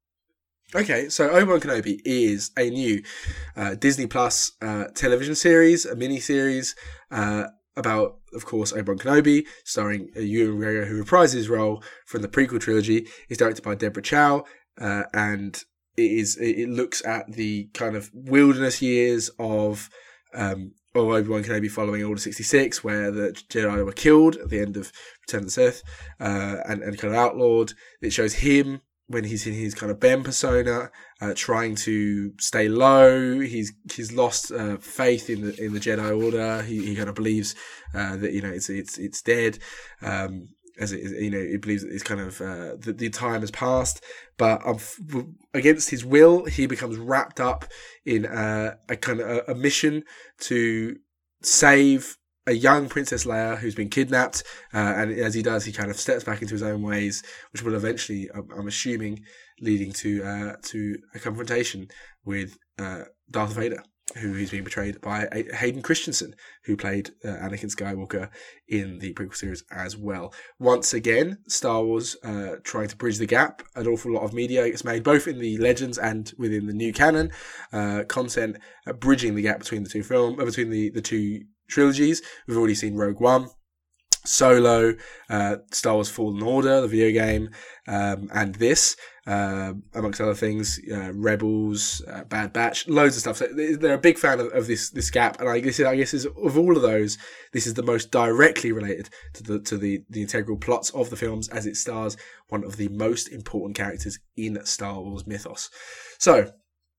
Speaker 1: Okay, so Obi-Wan Kenobi is a new uh, Disney Plus uh, television series, a mini-series uh, about, of course, Obi-Wan Kenobi, starring uh, Ewan McGregor, who reprises his role from the prequel trilogy. It's directed by Deborah Chow, uh, and it is it, it looks at the kind of wilderness years of um, of Obi-Wan Kenobi following Order sixty-six, where the Jedi were killed at the end of Return of the Sith, uh, and, and kind of outlawed. It shows him when he's in his kind of Ben persona, uh, trying to stay low. He's he's lost uh, faith in the in the Jedi Order. He he kind of believes uh, that you know it's it's it's dead. Um, as it, you know, he believes that it's kind of uh, the, the time has passed. But um, against his will, he becomes wrapped up in uh, a kind of a, a mission to save a young Princess Leia who's been kidnapped, uh, and as he does, he kind of steps back into his own ways, which will eventually, I'm, I'm assuming, leading to uh, to a confrontation with uh, Darth Vader, who is being portrayed by Hayden Christensen, who played uh, Anakin Skywalker in the prequel series as well. Once again, Star Wars uh, trying to bridge the gap. An awful lot of media gets made, both in the Legends and within the new canon uh, content, uh, bridging the gap between the two film, uh, between the the two trilogies. We've already seen Rogue One, Solo, uh, Star Wars Fallen Order, the video game, um, and this, uh, amongst other things, uh, Rebels, uh, Bad Batch, loads of stuff. So they're a big fan of, of this this gap, and I guess I guess is of all of those, this is the most directly related to the to the the integral plots of the films, as it stars one of the most important characters in Star Wars mythos. So.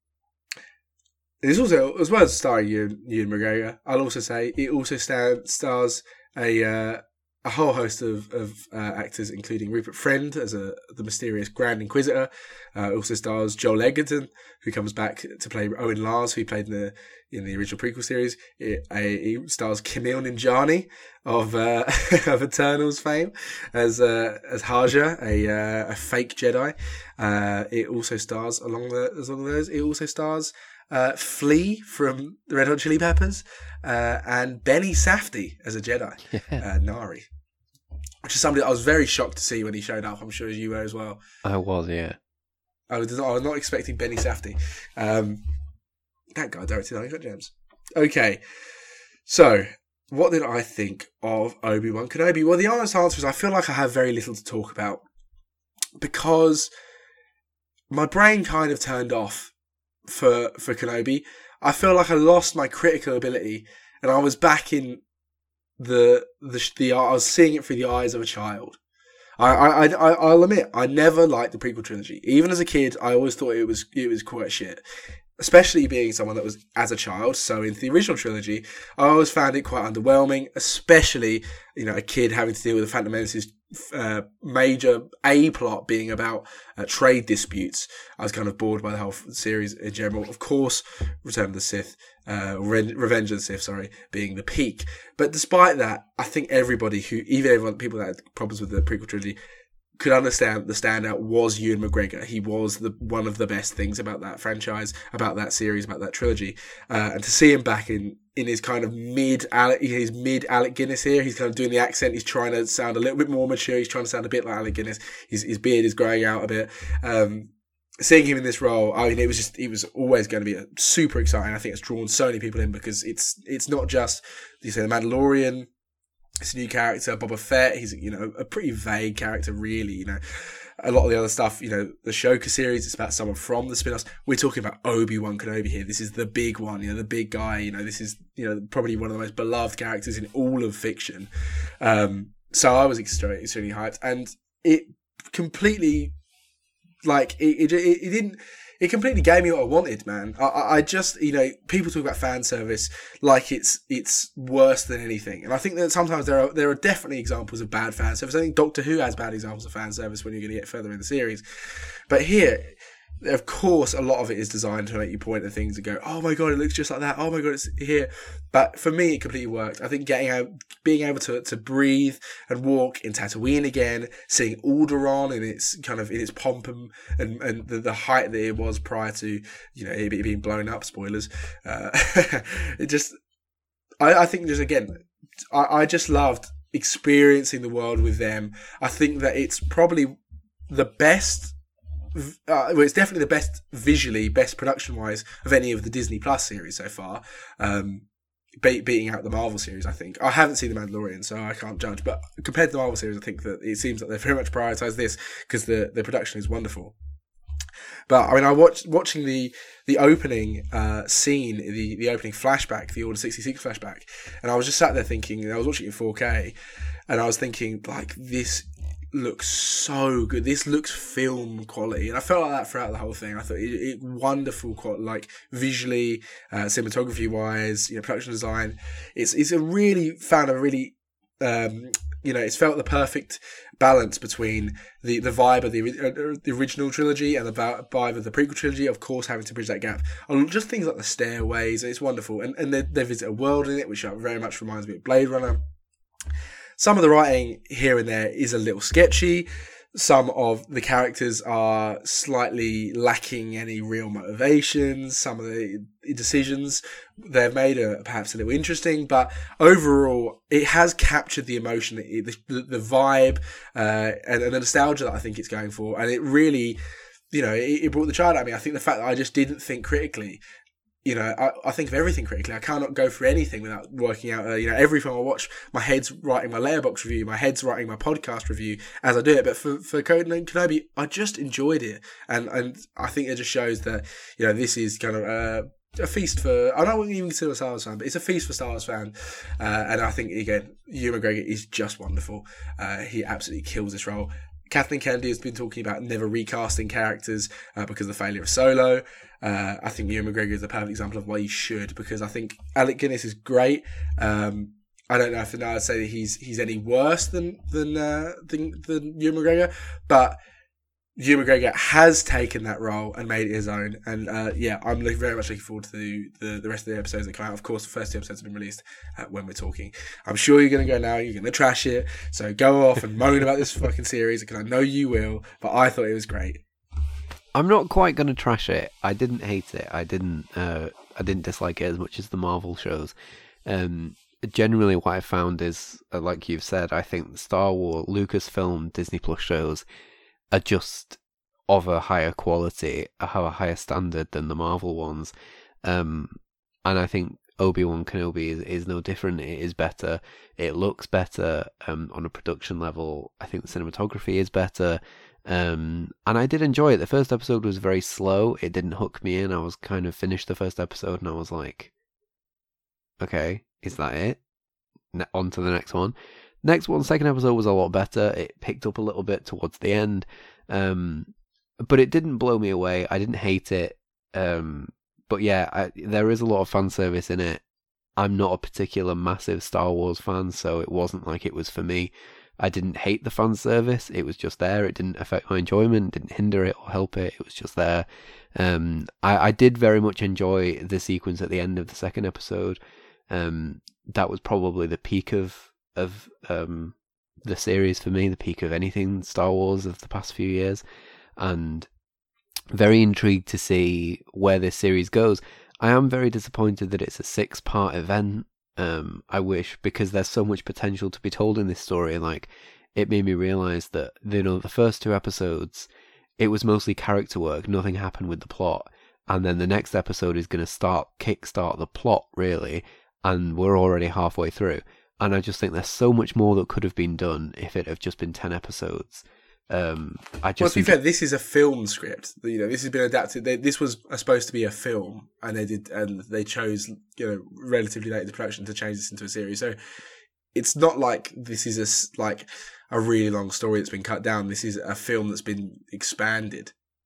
Speaker 1: It's also, as well as starring Ewan, Ewan McGregor, I'll also say it also stand, stars a uh, a whole host of, of uh, actors, including Rupert Friend as a the mysterious Grand Inquisitor. Uh, it also stars Joel Edgerton, who comes back to play Owen Lars, who he played in the in the original prequel series. It, uh, he stars Kumail Nanjiani of uh, of Eternals fame as uh, as Haja, a uh, a fake Jedi. Uh, it also stars along the as along those. It also stars. Uh, Flea from the Red Hot Chili Peppers, uh, and Benny Safdie as a Jedi,
Speaker 2: Yeah.
Speaker 1: uh, Nari, which is somebody I was very shocked to see when he showed up. I'm sure you were as well.
Speaker 2: I was, yeah.
Speaker 1: I was, I was not expecting Benny Safdie. Um, that guy directed Uncut Gems. Okay, so what did I think of Obi-Wan Kenobi? Well, the honest answer is I feel like I have very little to talk about because my brain kind of turned off for for Kenobi. I feel like I lost my critical ability, and I was back in the the the. I was seeing it through the eyes of a child. I I I I'll admit I never liked the prequel trilogy. Even as a kid, I always thought it was it was quite shit. Especially being someone that was as a child. So in the original trilogy, I always found it quite underwhelming. Especially, you know, a kid having to deal with the Phantom Menace's uh, major A plot being about uh, trade disputes. I was kind of bored by the whole series in general. Of course, Return of the Sith, uh, Re- Revenge of the Sith, sorry, being the peak. But despite that, I think everybody who, even everyone, people that had problems with the prequel trilogy, could understand the standout was Ewan McGregor. He was the one of the best things about that franchise, about that series, about that trilogy. Uh, and to see him back in, in his kind of mid Alec, his mid Alec Guinness here, he's kind of doing the accent. He's trying to sound a little bit more mature. He's trying to sound a bit like Alec Guinness. His, his beard is growing out a bit. Um, seeing him in this role, I mean, it was just, it was always going to be a super exciting. I think it's drawn so many people in because it's, it's not just, you say, The Mandalorian. It's a new character, Boba Fett. He's, you know, a pretty vague character, really. You know, a lot of the other stuff, you know, the Shoka series, it's about someone from the spin-offs. We're talking about Obi-Wan Kenobi here. This is the big one, you know, the big guy. You know, this is, you know, probably one of the most beloved characters in all of fiction. Um, so I was extremely, extremely hyped, and it completely, like, it, it, it didn't. it completely gave me what I wanted, man. I, I I just, you know, people talk about fan service like it's it's worse than anything, and I think that sometimes there are there are definitely examples of bad fan service. I think Doctor Who has bad examples of fan service when you're going to get further in the series, but here, of course, a lot of it is designed to make you point at things and go, "Oh my god, it looks just like that. Oh my god, it's here." But for me, it completely worked. I think getting out, being able to to breathe and walk in Tatooine again, seeing Alderaan in its kind of in its pomp and and, and the, the height that it was prior to, you know, it being blown up. Spoilers. Uh, it just, I, I think just again, I, I just loved experiencing the world with them. I think that it's probably the best. Uh, well, it's definitely the best visually, best production-wise of any of the Disney Plus series so far, um, be- beating out the Marvel series, I think. I haven't seen The Mandalorian, so I can't judge, but compared to the Marvel series, I think that it seems that they very much prioritise this because the, the production is wonderful. But, I mean, I watched watching the the opening uh, scene, the, the opening flashback, the Order sixty-six flashback, and I was just sat there thinking, and I was watching it in four K, and I was thinking, like, this looks so good. This looks film quality, and I felt like that throughout the whole thing. I thought it, it wonderful, quality, like visually, uh, cinematography wise, you know, production design. It's it's a really found a really, um, you know, it's felt the perfect balance between the, the vibe of the uh, the original trilogy and the vibe of the prequel trilogy. Of course, having to bridge that gap. Just things like the stairways, it's wonderful, and and they, they visit a world in it, which very much reminds me of Blade Runner. Some of the writing here and there is a little sketchy. Some of the characters are slightly lacking any real motivations. Some of the decisions they've made are perhaps a little interesting, but overall, it has captured the emotion, the, the, the vibe, uh, and, and the nostalgia that I think it's going for. And it really, you know, it, it brought the child out of me. I think the fact that I just didn't think critically. You know, I, I think of everything critically. I cannot go through anything without working out, uh, you know, every time I watch, my head's writing my Letterboxd review, my head's writing my podcast review as I do it. But for, for Obi-Wan Kenobi, I just enjoyed it. And, and I think it just shows that, you know, this is kind of uh, a feast for, I don't even consider a Star Wars fan, but it's a feast for Star Wars fan. Uh, and I think, again, Ewan McGregor is just wonderful. Uh, he absolutely kills this role. Kathleen Kennedy has been talking about never recasting characters uh, because of the failure of Solo. Uh, I think Ewan McGregor is the perfect example of why you should, because I think Alec Guinness is great. Um, I don't know if now I'd say that he's he's any worse than than uh, than, than Ewan McGregor, but Ewan McGregor has taken that role and made it his own. And uh, yeah, I'm looking, very much looking forward to the, the, the rest of the episodes that come out. Of course, the first two episodes have been released uh, when we're talking. I'm sure you're going to go now, you're going to trash it. So go off and moan about this fucking series, because I know you will, but I thought it was great.
Speaker 2: I'm not quite going to trash it. I didn't hate it. I didn't uh, I didn't dislike it as much as the Marvel shows. Um, generally, what I found is, uh, like you've said, I think the Star Wars, Lucasfilm, Disney Plus shows are just of a higher quality, have a higher standard than the Marvel ones. Um, and I think Obi-Wan Kenobi is, is no different. It is better. It looks better um, on a production level. I think the cinematography is better. Um, and I did enjoy it. The first episode was very slow. It didn't hook me in. I was kind of finished the first episode and I was like, okay, is that it? Ne- on to the next one. Next one, second episode was a lot better. It picked up a little bit towards the end. Um, but it didn't blow me away. I didn't hate it. Um, but yeah, I, there is a lot of fan service in it. I'm not a particular massive Star Wars fan, so it wasn't like it was for me. I didn't hate the fan service. It was just there. It didn't affect my enjoyment, didn't hinder it or help it. It was just there. Um, I, I did very much enjoy the sequence at the end of the second episode. Um, that was probably the peak of of um, the series for me, the peak of anything Star Wars of the past few years. And very intrigued to see where this series goes. I am very disappointed that it's a six-part event. Um, I wish, because there's so much potential to be told in this story. Like, it made me realise that, you know, the first two episodes, it was mostly character work. Nothing happened with the plot. And then the next episode is going to start, kickstart the plot, really. And we're already halfway through. And I just think there's so much more that could have been done if it had just been ten episodes. Um, I just
Speaker 1: well, to be fair, this is a film script. You know, this has been adapted. They, this was supposed to be a film, and they did, and they chose, you know, relatively late in the production to change this into a series. So it's not like this is a like a really long story that's been cut down. This is a film that's been expanded.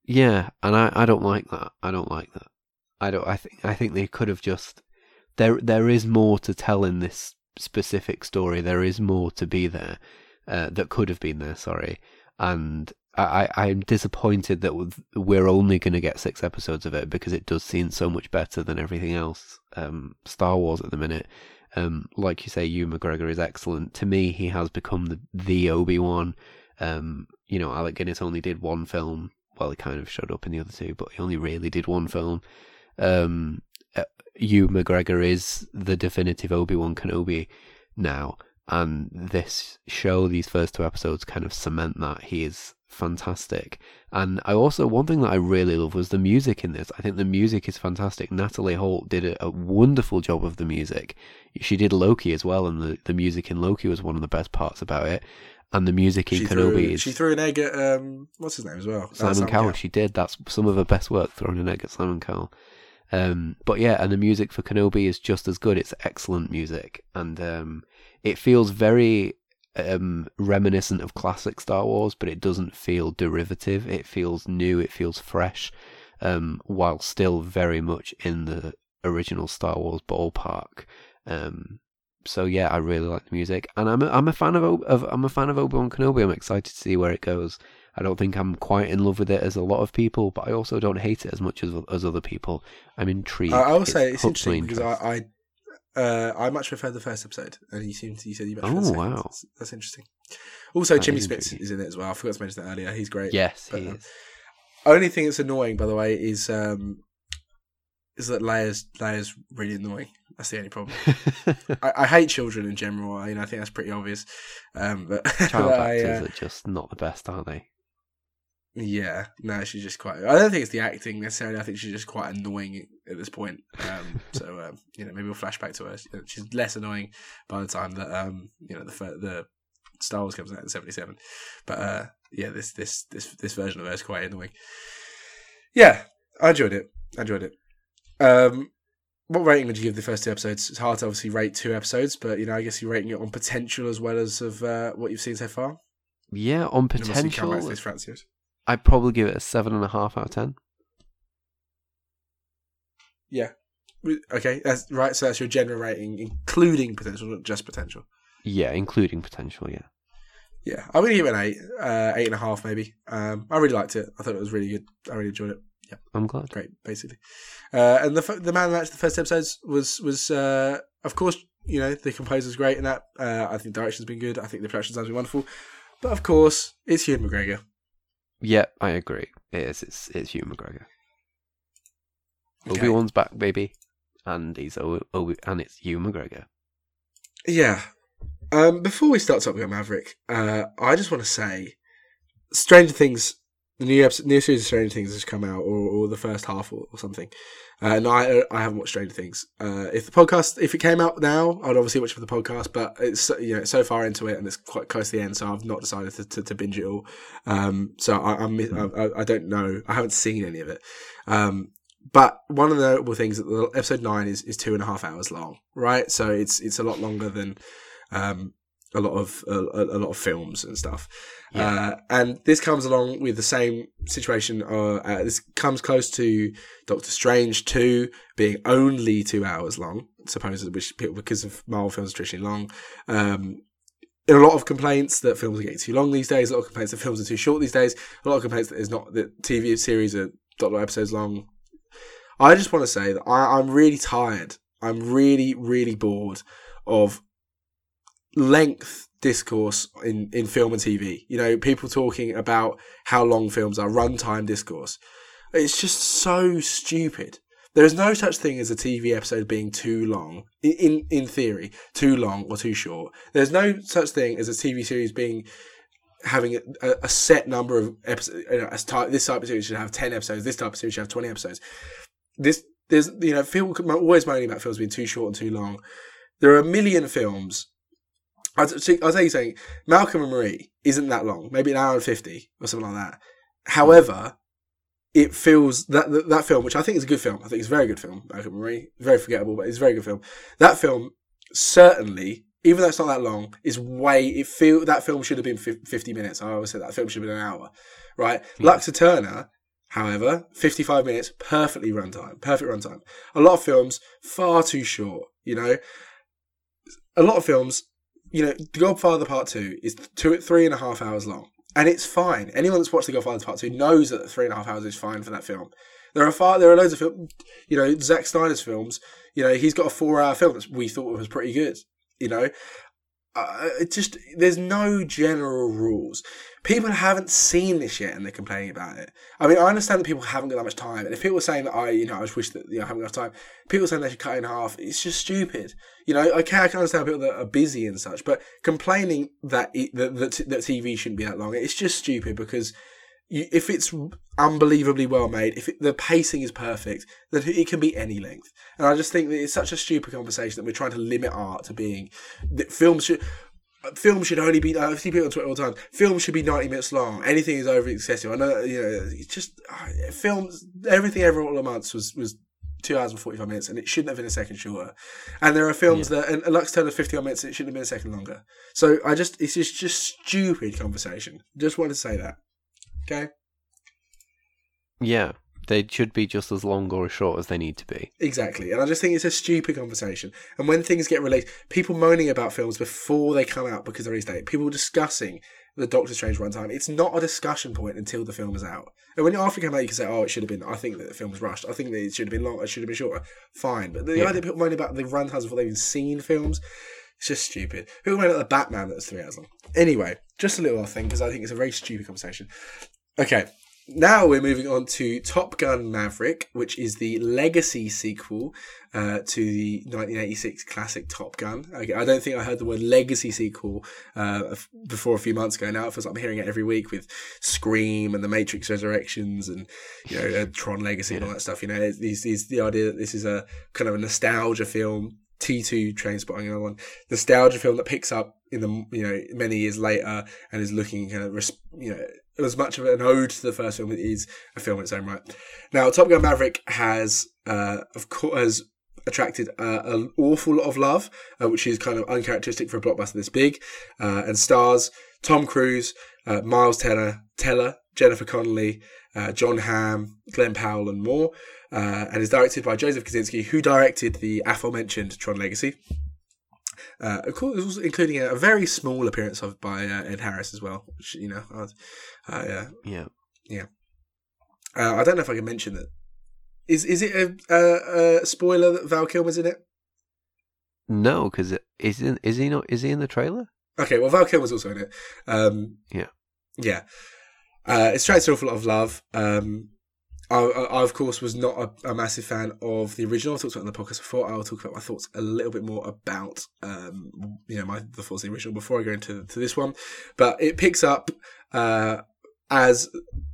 Speaker 2: Yeah, and I, I don't like that. I don't like that. I don't. I think I think they could have just. There there is more to tell in this specific story. There is more to be there uh, that could have been there. Sorry, and I I'm disappointed that we're only going to get six episodes of it because it does seem so much better than everything else. Um, Star Wars at the minute. Um, like you say, Ewan McGregor is excellent. To me, he has become the the Obi-Wan. Um, you know, Alec Guinness only did one film. Well, he kind of showed up in the other two, but he only really did one film. Um, uh, Ewan McGregor is the definitive Obi-Wan Kenobi now, and this show, these first two episodes, kind of cement that. He is fantastic. And I also, one thing that I really love was the music in this. I think the music is fantastic. Natalie Holt did a, a wonderful job of the music. She did Loki as well, and the, the music in Loki was one of the best parts about it. And the music in
Speaker 1: she
Speaker 2: Kenobi
Speaker 1: threw,
Speaker 2: is...
Speaker 1: She threw an egg at, um, what's his name as well?
Speaker 2: Simon, Simon Cowell. Cowell. She did. That's some of her best work, throwing an egg at Simon Cowell. Um, but yeah, and the music for Kenobi is just as good. It's excellent music. And um, it feels very um, reminiscent of classic Star Wars, but it doesn't feel derivative. It feels new. It feels fresh, um, while still very much in the original Star Wars ballpark. Um So yeah, I really like the music, and I'm a, I'm a fan of, of I'm a fan of Obi-Wan Kenobi. I'm excited to see where it goes. I don't think I'm quite in love with it as a lot of people, but I also don't hate it as much as as other people. I'm intrigued.
Speaker 1: I will say it's interesting because I I, uh, I much preferred the first episode, and you seem to, you said you much preferred
Speaker 2: oh
Speaker 1: the second.
Speaker 2: wow,
Speaker 1: that's, that's interesting. Also,
Speaker 2: that
Speaker 1: Jimmy
Speaker 2: is
Speaker 1: Smits is in it as well. I forgot to mention that earlier. He's great.
Speaker 2: Yes,
Speaker 1: but,
Speaker 2: he
Speaker 1: um,
Speaker 2: is.
Speaker 1: Only thing that's annoying, by the way, is um, is that Leia's Leia's really annoying. That's the only problem. I, I hate children in general. I, you know, I think that's pretty obvious. Um, but
Speaker 2: Child
Speaker 1: but I,
Speaker 2: actors
Speaker 1: uh,
Speaker 2: are just not the best, are they?
Speaker 1: Yeah, no, she's just quite. I don't think it's the acting necessarily. I think she's just quite annoying at this point. Um, so um, you know, maybe we'll flash back to her. She's less annoying by the time that um, you know, the the Star Wars comes out in seventy-seven. But uh, yeah, this this this this version of her is quite annoying. Yeah, I enjoyed it. I enjoyed it. Um, what rating would you give the first two episodes? It's hard to obviously rate two episodes, but you know, I guess you're rating it on potential as well as of uh, what you've seen so far.
Speaker 2: Yeah, on potential, I'd probably give it a seven and a half out of ten.
Speaker 1: Yeah. Okay, that's right. So that's your general rating, including potential, not just potential.
Speaker 2: Yeah, including potential. Yeah.
Speaker 1: Yeah, I'm gonna give it an eight, uh, eight and a half maybe. Um, I really liked it. I thought it was really good. I really enjoyed it. Yeah,
Speaker 2: I'm glad.
Speaker 1: Great, basically. Uh, and the the man match, the first episodes was was uh, of course, you know, the composer's great in that. Uh, I think the direction's been good. I think the production's been wonderful. But of course, it's Ewan McGregor.
Speaker 2: Yeah, I agree. It is. It's it's Ewan McGregor.
Speaker 1: Okay.
Speaker 2: Obi-Wan's back, baby, and he's o- Obi, and it's Ewan McGregor.
Speaker 1: Yeah. Um, before we start talking about Maverick, uh, I just want to say, Stranger Things, the new episode, new series of Stranger Things has come out, or, or the first half, or, or something. Uh, and I I haven't watched Stranger Things. Uh, if the podcast, if it came out now, I'd obviously watch it for the podcast. But it's, you know, it's so far into it, and it's quite close to the end, so I've not decided to, to, to binge it all. Um, so I, I'm I, I don't know. I haven't seen any of it. Um, But one of the notable things that the episode nine is, is two and a half hours long, right? So it's it's a lot longer than um, a lot of a, a lot of films and stuff. Yeah. Uh, and this comes along with the same situation. Uh, uh, this comes close to Doctor Strange two being only two hours long, supposedly, which because of Marvel films are traditionally long. Um, There are a lot of complaints that films are getting too long these days. A lot of complaints that films are too short these days. A lot of complaints that is not that T V series are dot dot episodes long. I just want to say that I, I'm really tired. I'm really, really bored of length discourse in, in film and T V. You know, people talking about how long films are, runtime discourse. It's just so stupid. There is no such thing as a T V episode being too long, in in theory, too long or too short. There's no such thing as a T V series being having a, a set number of episodes. You know, as type, this type of series should have ten episodes. This type of series should have twenty episodes. This there's you know, film always moaning about films being too short and too long. There are a million films. I'll, I'll tell you something. Malcolm and Marie isn't that long. Maybe an hour and fifty or something like that. However, it feels that, that that film, which I think is a good film. I think it's a very good film. Malcolm and Marie, very forgettable, but it's a very good film. That film certainly, even though it's not that long, is way. It feel that film should have been fifty minutes. I always said that film should have been an hour, right? Mm. Luxa Turner However, fifty-five minutes, perfectly runtime, perfect runtime. A lot of films, far too short, you know. A lot of films, you know, The Godfather Part two is two, three and a half hours long. And it's fine. Anyone that's watched The Godfather Part two knows that three and a half hours is fine for that film. There are far, there are loads of films, you know, Zack Snyder's films, you know, he's got a four-hour film that we thought was pretty good, you know. Uh, it just, there's no general rules. People haven't seen this yet and they're complaining about it. I mean, I understand that people haven't got that much time. And if people are saying that I, you know, I just wish that, you know, I haven't got time, people are saying they should cut it in half. It's just stupid. You know, I can, I can understand people that are busy and such, but complaining that, it, that, that, that T V shouldn't be that long, it's just stupid because you, if it's unbelievably well made, if it, the pacing is perfect, then it can be any length. And I just think that it's such a stupid conversation that we're trying to limit art to being that films should films should only be. I see people on Twitter all the time. Films should be ninety minutes long. Anything is over excessive. I know, you know, it's just uh, films. Everything Every All at Once was was two hours and forty-five minutes, and it shouldn't have been a second shorter. And there are films yeah. that, and Lux Turner fifty-one minutes, it shouldn't have been a second longer. So I just, it's just just stupid conversation. Just wanted to say that. Okay.
Speaker 2: Yeah, they should be just as long or as short as they need to be.
Speaker 1: Exactly, and I just think it's a stupid conversation. And when things get released, people moaning about films before they come out because of release date, people discussing the Doctor Strange runtime, it's not a discussion point until the film is out. And when after it came out, you can say, "Oh, it should have been. I think that the film was rushed. I think that it should have been long. It should have been shorter." Fine, but the yeah. idea of people moaning about the runtimes before they've even seen films, it's just stupid. People moan about the Batman that's three hours long. Anyway, just a little off thing because I think it's a very stupid conversation. Okay. Now we're moving on to Top Gun Maverick, which is the legacy sequel uh, to the nineteen eighty-six classic Top Gun. Okay, I don't think I heard the word legacy sequel uh, before a few months ago. Now it feels like I'm hearing it every week with Scream and The Matrix Resurrections and, you know, uh, Tron Legacy and all that stuff. You know, these, these, the idea that this is a kind of a nostalgia film. T two, Trainspotting, another one. Nostalgia film that picks up in the, you know, many years later and is looking kind of, you know, as much of an ode to the first film as it is a film in its own right. Now, Top Gun Maverick has, uh, of course, has attracted uh, an awful lot of love, uh, which is kind of uncharacteristic for a blockbuster this big, uh, and stars Tom Cruise, uh, Miles Teller, Teller, Jennifer Connelly, uh, John Hamm, Glenn Powell, and more. Uh, and is directed by Joseph Kosinski, who directed the aforementioned Tron Legacy. Uh, of course, including a, a very small appearance of by uh, Ed Harris as well, which, you know, uh, uh,
Speaker 2: yeah,
Speaker 1: yeah. Uh, I don't know if I can mention that. Is is it a, a, a spoiler that Val Kilmer's in it?
Speaker 2: No, because is in, is he not? Is he in the trailer?
Speaker 1: Okay, well, Val Kilmer's also in it. Um,
Speaker 2: yeah,
Speaker 1: yeah. Uh, it's attracted an awful lot of love. Um, I, I, of course, was not a, a massive fan of the original. I talked about it on the podcast before. I'll talk about my thoughts a little bit more about, um, you know, my the thoughts on the original before I go into to this one. But it picks up uh, as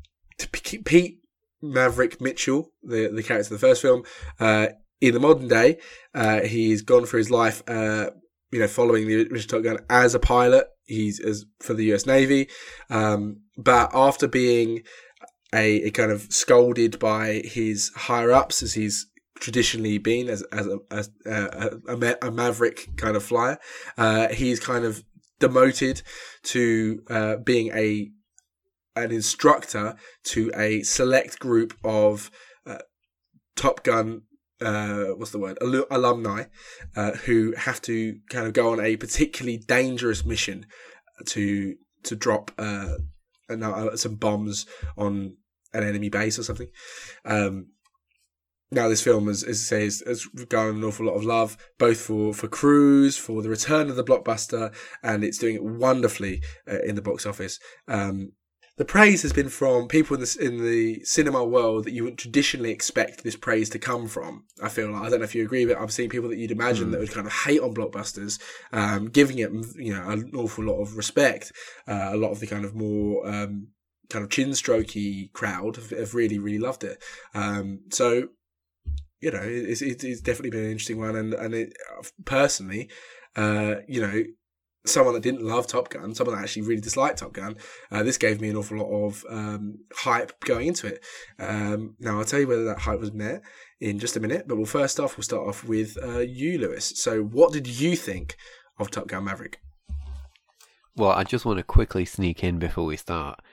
Speaker 1: Pete Maverick Mitchell, the the character of the first film, uh, in the modern day. Uh, he's gone for his life, uh, you know, following the original Top Gun as a pilot. He's as for the U S Navy, um, but after being A, a kind of scolded by his higher ups, as he's traditionally been as as a as a, a, a maverick kind of flyer. Uh, he's kind of demoted to uh, being a an instructor to a select group of uh, Top Gun. Uh, what's the word? Al- alumni uh, who have to kind of go on a particularly dangerous mission to to drop. Uh, And uh, some bombs on an enemy base or something. Um, now, this film, as, as I say, has, has garnered an awful lot of love, both for, for Cruise, for the return of the blockbuster, and it's doing it wonderfully uh, in the box office. Um, the praise has been from people in the, in the cinema world that you would traditionally expect this praise to come from. I feel like, I don't know if you agree, but I've seen people that you'd imagine mm. that would kind of hate on blockbusters, um, giving it, you know, an awful lot of respect. Uh, a lot of the kind of more, um, kind of chin strokey crowd have, have really, really loved it. Um, so, you know, it's, it's definitely been an interesting one. And, and it, personally, uh, you know, someone that didn't love Top Gun, someone that actually really disliked Top Gun, uh, this gave me an awful lot of um, hype going into it. Um, now, I'll tell you whether that hype was met in just a minute, but we'll first off, we'll start off with uh, you, Lewis. So what did you think of Top Gun Maverick?
Speaker 2: Well, I just want to quickly sneak in before we start.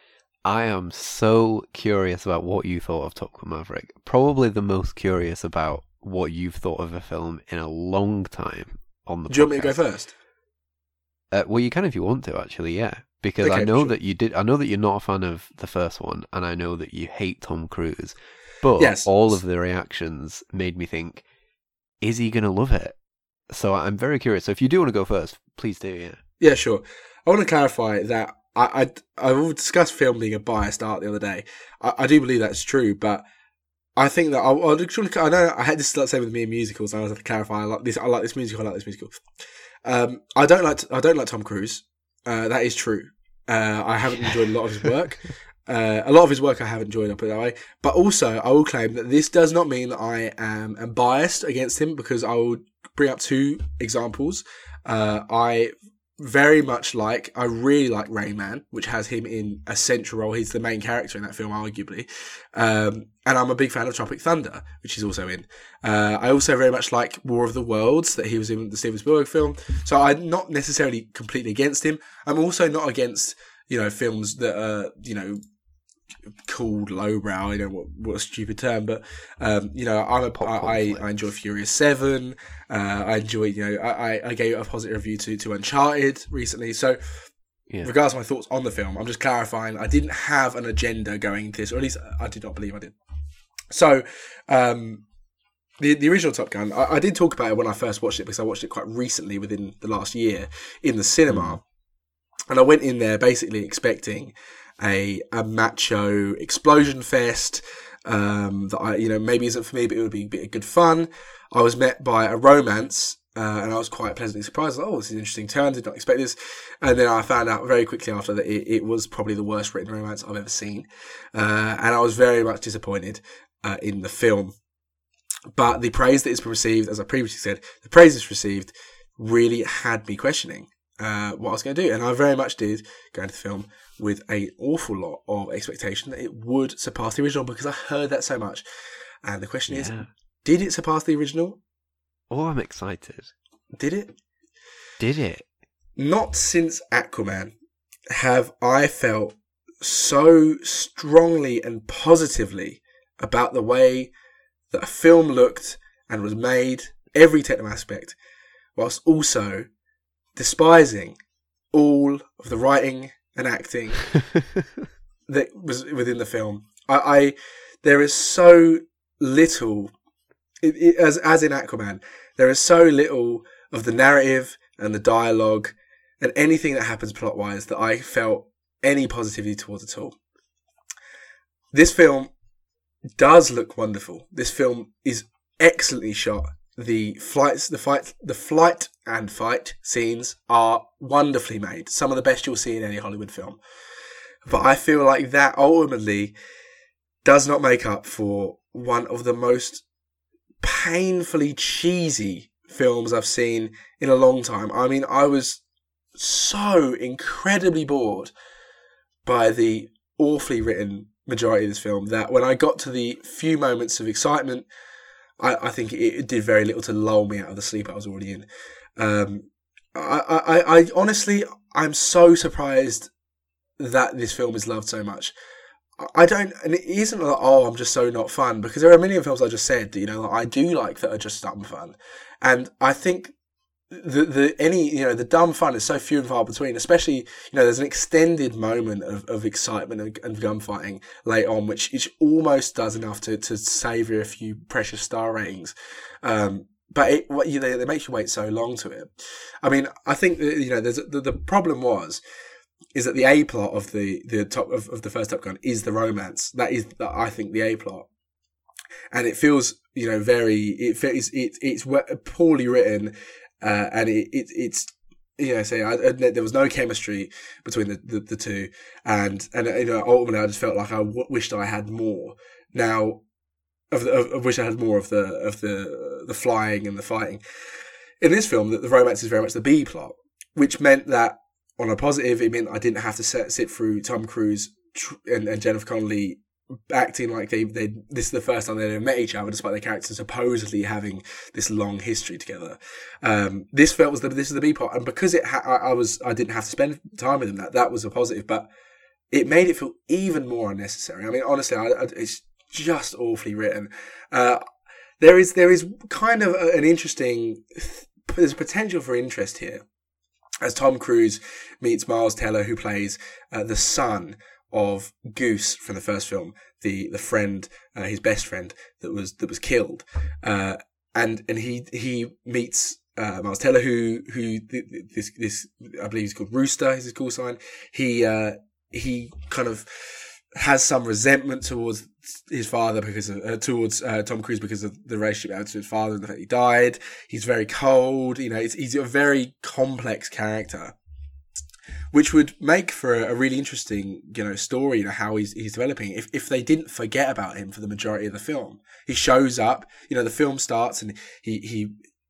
Speaker 2: I am so curious about what you thought of Top Gun Maverick. Probably the most curious about what you've thought of a film in a long time on the podcast.
Speaker 1: Do you want me to go first?
Speaker 2: Uh, well, you can if you want to, actually, yeah. Because
Speaker 1: Okay,
Speaker 2: I know
Speaker 1: sure.
Speaker 2: that you did. I know that you're not a fan of the first one, and I know that you hate Tom Cruise. But
Speaker 1: Yes.
Speaker 2: all of the reactions made me think, is he going to love it? So I'm very curious. So if you do want to go first, please do, yeah.
Speaker 1: Yeah, sure. I want to clarify that I, I, I discussed film being a biased art the other day. I, I do believe that's true, but I think that I, I, I know I had this the same with me in musicals. I always have to clarify. I like this. I like this musical. I like this musical. Um, I don't like. I don't like Tom Cruise. Uh, that is true. Uh, I haven't enjoyed a lot of his work. Uh, a lot of his work I have enjoyed, I'll put it that way. But also, I will claim that this does not mean that I am, am biased against him, because I will bring up two examples. Uh, I very much like, I really like Rain Man, which has him in a central role. He's the main character in that film, arguably. Um, and I'm a big fan of Tropic Thunder, which he's also in. Uh, I also very much like War of the Worlds, that he was in the Steven Spielberg film. So I'm not necessarily completely against him. I'm also not against, you know, films that are, you know, called lowbrow. I know what, what a stupid term, but um, you know, I'm a, I, I enjoy Furious Seven. Uh, I enjoy, you know, I, I gave a positive review to, to Uncharted recently. So, yeah. Regardless of my thoughts on the film, I'm just clarifying I didn't have an agenda going into this, or at least I did not believe I did. So, um, the the original Top Gun, I, I did talk about it when I first watched it, because I watched it quite recently, within the last year, in the cinema, mm. and I went in there basically expecting a a macho explosion fest um, that I, you know, maybe isn't for me, but it would be a bit of good fun. I was met by a romance, uh, and I was quite pleasantly surprised. Oh, this is an interesting turn. Did not expect this. And then I found out very quickly after that it, it was probably the worst written romance I've ever seen, uh, and I was very much disappointed uh, in the film. But the praise that it's received, as I previously said, the praise it's received really had me questioning uh, what I was going to do, and I very much did go into the film with an awful lot of expectation that it would surpass the original, because I heard that so much. And the question yeah. is, did it surpass the original?
Speaker 2: Oh, I'm excited.
Speaker 1: Did it?
Speaker 2: Did it?
Speaker 1: Not since Aquaman have I felt so strongly and positively about the way that a film looked and was made, every technical aspect, whilst also despising all of the writing and acting that was within the film. I, I there is so little, it, it, as as in Aquaman, there is so little of the narrative and the dialogue and anything that happens plot wise that I felt any positivity towards at all. This film does look wonderful. This film is excellently shot. The flights, the fight, the flight and fight scenes are wonderfully made. Some of the best you'll see in any Hollywood film. But I feel like that ultimately does not make up for one of the most painfully cheesy films I've seen in a long time. I mean, I was so incredibly bored by the awfully written majority of this film that when I got to the few moments of excitement, I, I think it, it did very little to lull me out of the sleep I was already in. Um, I, I, I honestly, I'm so surprised that this film is loved so much. I don't, and it isn't like, oh, I'm just so not fun, because there are many films I just said, you know, that I do like that are just dumb fun. And I think the, the, any, you know, the dumb fun is so few and far between, especially, you know, there's an extended moment of, of excitement and, and gunfighting late on, which, which almost does enough to, to savour a few precious star ratings. Um, but it, what, you know, they make you wait so long to it. I mean, I think, you know, there's, the, the problem was, is that the A plot of the, the top of, of the first Top Gun is the romance. That is, the, I think, the A plot. And it feels, you know, very, it feels, it, it's poorly written, uh, and it, it, it's, you know, say, I admit there was no chemistry between the, the, the two. And, and, you know, ultimately I just felt like I w- wished I had more. Now, of the, of, of wish I had more of the, of the, the flying and the fighting. In this film, the, the romance is very much the B plot, which meant that, on a positive, it meant I didn't have to sit, sit through Tom Cruise tr- and, and Jennifer Connelly acting like they they this is the first time they met each other, despite their characters supposedly having this long history together. Um, this felt was the this is the B part, and because it ha- I, I was I didn't have to spend time with them. That that was a positive, but it made it feel even more unnecessary. I mean, honestly, I, I, it's just awfully written. Uh, there is there is kind of a, an interesting, there's potential for interest here, as Tom Cruise meets Miles Teller, who plays uh, the son of Goose from the first film, the the friend, uh, his best friend that was that was killed, uh, and and he he meets uh, Miles Teller, who who this this I believe he's called Rooster, is his call sign. He uh, he kind of has some resentment towards his father because of, uh, towards uh, Tom Cruise because of the relationship he had to his father and the fact he died. He's very cold, you know. It's, he's a very complex character, which would make for a, a really interesting, you know, story. You know, how he's he's developing. If if they didn't forget about him for the majority of the film, he shows up. You know, the film starts and he he.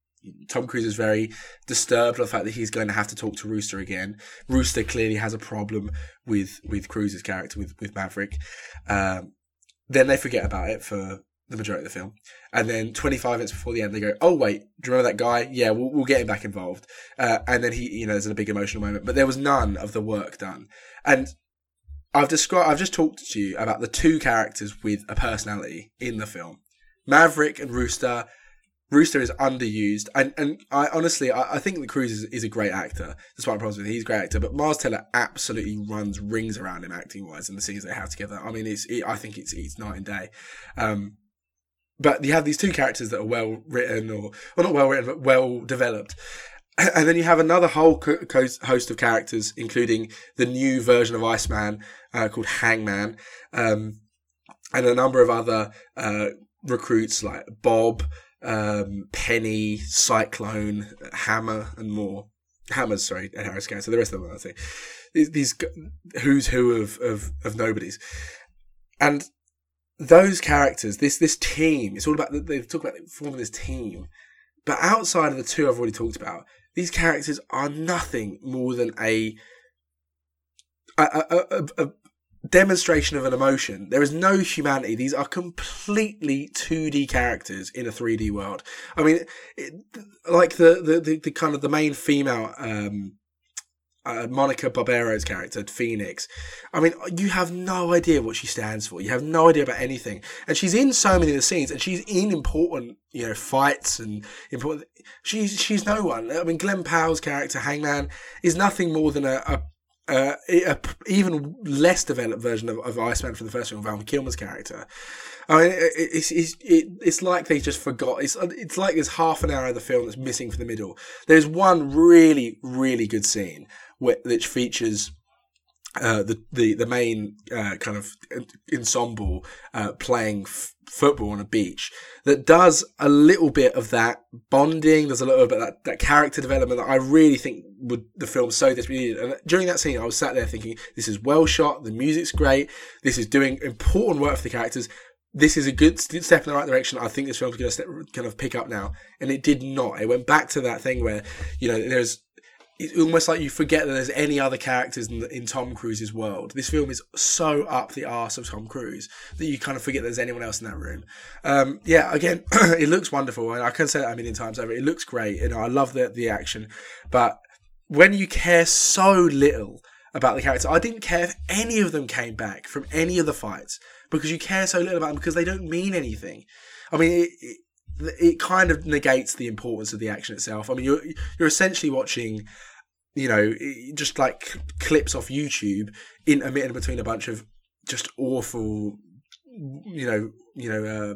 Speaker 1: Tom Cruise is very disturbed by the fact that he's going to have to talk to Rooster again. Rooster clearly has a problem with, with Cruise's character, with, with Maverick. Um, then they forget about it for the majority of the film. And then twenty-five minutes before the end, they go, oh, wait, do you remember that guy? Yeah, we'll, we'll get him back involved. Uh, and then he, you know, there's a big emotional moment. But there was none of the work done. And I've described, I've just talked to you about the two characters with a personality in the film. Maverick and Rooster. Rooster is underused, and and I honestly I, I think that Cruise is, is a great actor. Despite problems with him, he's a great actor. But Miles Teller absolutely runs rings around him acting wise in the scenes they have together. I mean, it's it, I think it's it's night and day. Um, but you have these two characters that are well written, or well not well written, but well developed. And then you have another whole co- co- host of characters, including the new version of Iceman uh, called Hangman, um, and a number of other uh, recruits like Bob. Um, Penny, Cyclone, Hammer, and more. Hammer's, sorry, Ed Harris character. The rest of them, I think. These, these who's who of, of, of nobodies. And those characters, this this team, it's all about, they talk about forming this team. But outside of the two I've already talked about, these characters are nothing more than a a, a, a, a demonstration of an emotion. There is no humanity. These are completely two D characters in a three D world. I mean, it, like the, the, the, the kind of the main female, um, uh, Monica Barbero's character, Phoenix. I mean, you have no idea what she stands for. You have no idea about anything. And she's in so many of the scenes, and she's in important, you know, fights and important. She's she's no one. I mean, Glenn Powell's character, Hangman, is nothing more than a, a Uh, a even less developed version of, of Iceman from the first film, Val Kilmer's character. I mean, it, it's it's it, it's like they just forgot. It's it's like there's half an hour of the film that's missing from the middle. There's one really really good scene which, which features uh, the the the main uh, kind of ensemble uh, playing f- football on a beach that does a little bit of that bonding. There's a little bit of that, that character development that I really think would the film so desperately needed. And during that scene, I was sat there thinking, this is well shot, the music's great, this is doing important work for the characters. This is a good step in the right direction. I think this film's going to kind of pick up now. And it did not. It went back to that thing where, you know, there's, it's almost like you forget that there's any other characters in, the, in Tom Cruise's world. This film is so up the arse of Tom Cruise that you kind of forget there's anyone else in that room. Um, yeah, again, it looks wonderful, and I can say that a million times over. It looks great, you know, I love the the action, but when you care so little about the characters, I didn't care if any of them came back from any of the fights because you care so little about them because they don't mean anything. I mean, it, it, it kind of negates the importance of the action itself. I mean, you're you're essentially watching, you know, just like clips off YouTube intermittent between a bunch of just awful, you know, you know, uh,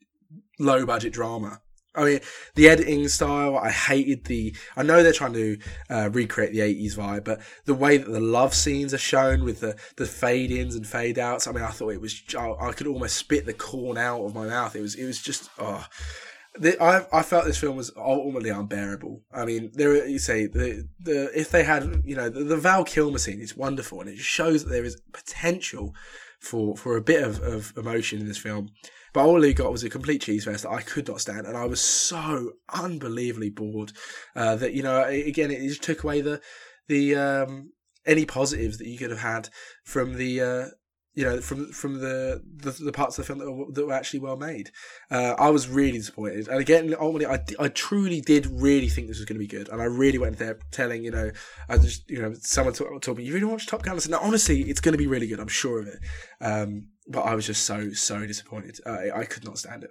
Speaker 1: low budget drama. I mean, the editing style, I hated the, I know they're trying to uh, recreate the eighties vibe, but the way that the love scenes are shown with the, the fade ins and fade outs, I mean, I thought it was, I, I could almost spit the corn out of my mouth. It was, it was just, oh. The, I I felt this film was ultimately unbearable. I mean, there you say the the if they had, you know, the, the Val Kilmer scene is wonderful, and it just shows that there is potential for for a bit of, of emotion in this film. But all he got was a complete cheese fest that I could not stand, and I was so unbelievably bored uh, that, you know, again, it just took away the the um, any positives that you could have had from the uh, you know, from from the, the the parts of the film that were, that were actually well made. Uh, I was really disappointed. And again, ultimately, I, I truly did really think this was going to be good. And I really went there telling, you know, I just, you know, someone told, told me, you really watched Top Gun? I said, no, honestly, it's going to be really good. I'm sure of it. Um, but I was just so, so disappointed. I, I could not stand it.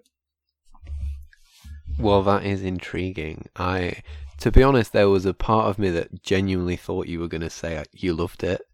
Speaker 2: Well, that is intriguing. I, to be honest, there was a part of me that genuinely thought you were going to say you loved it.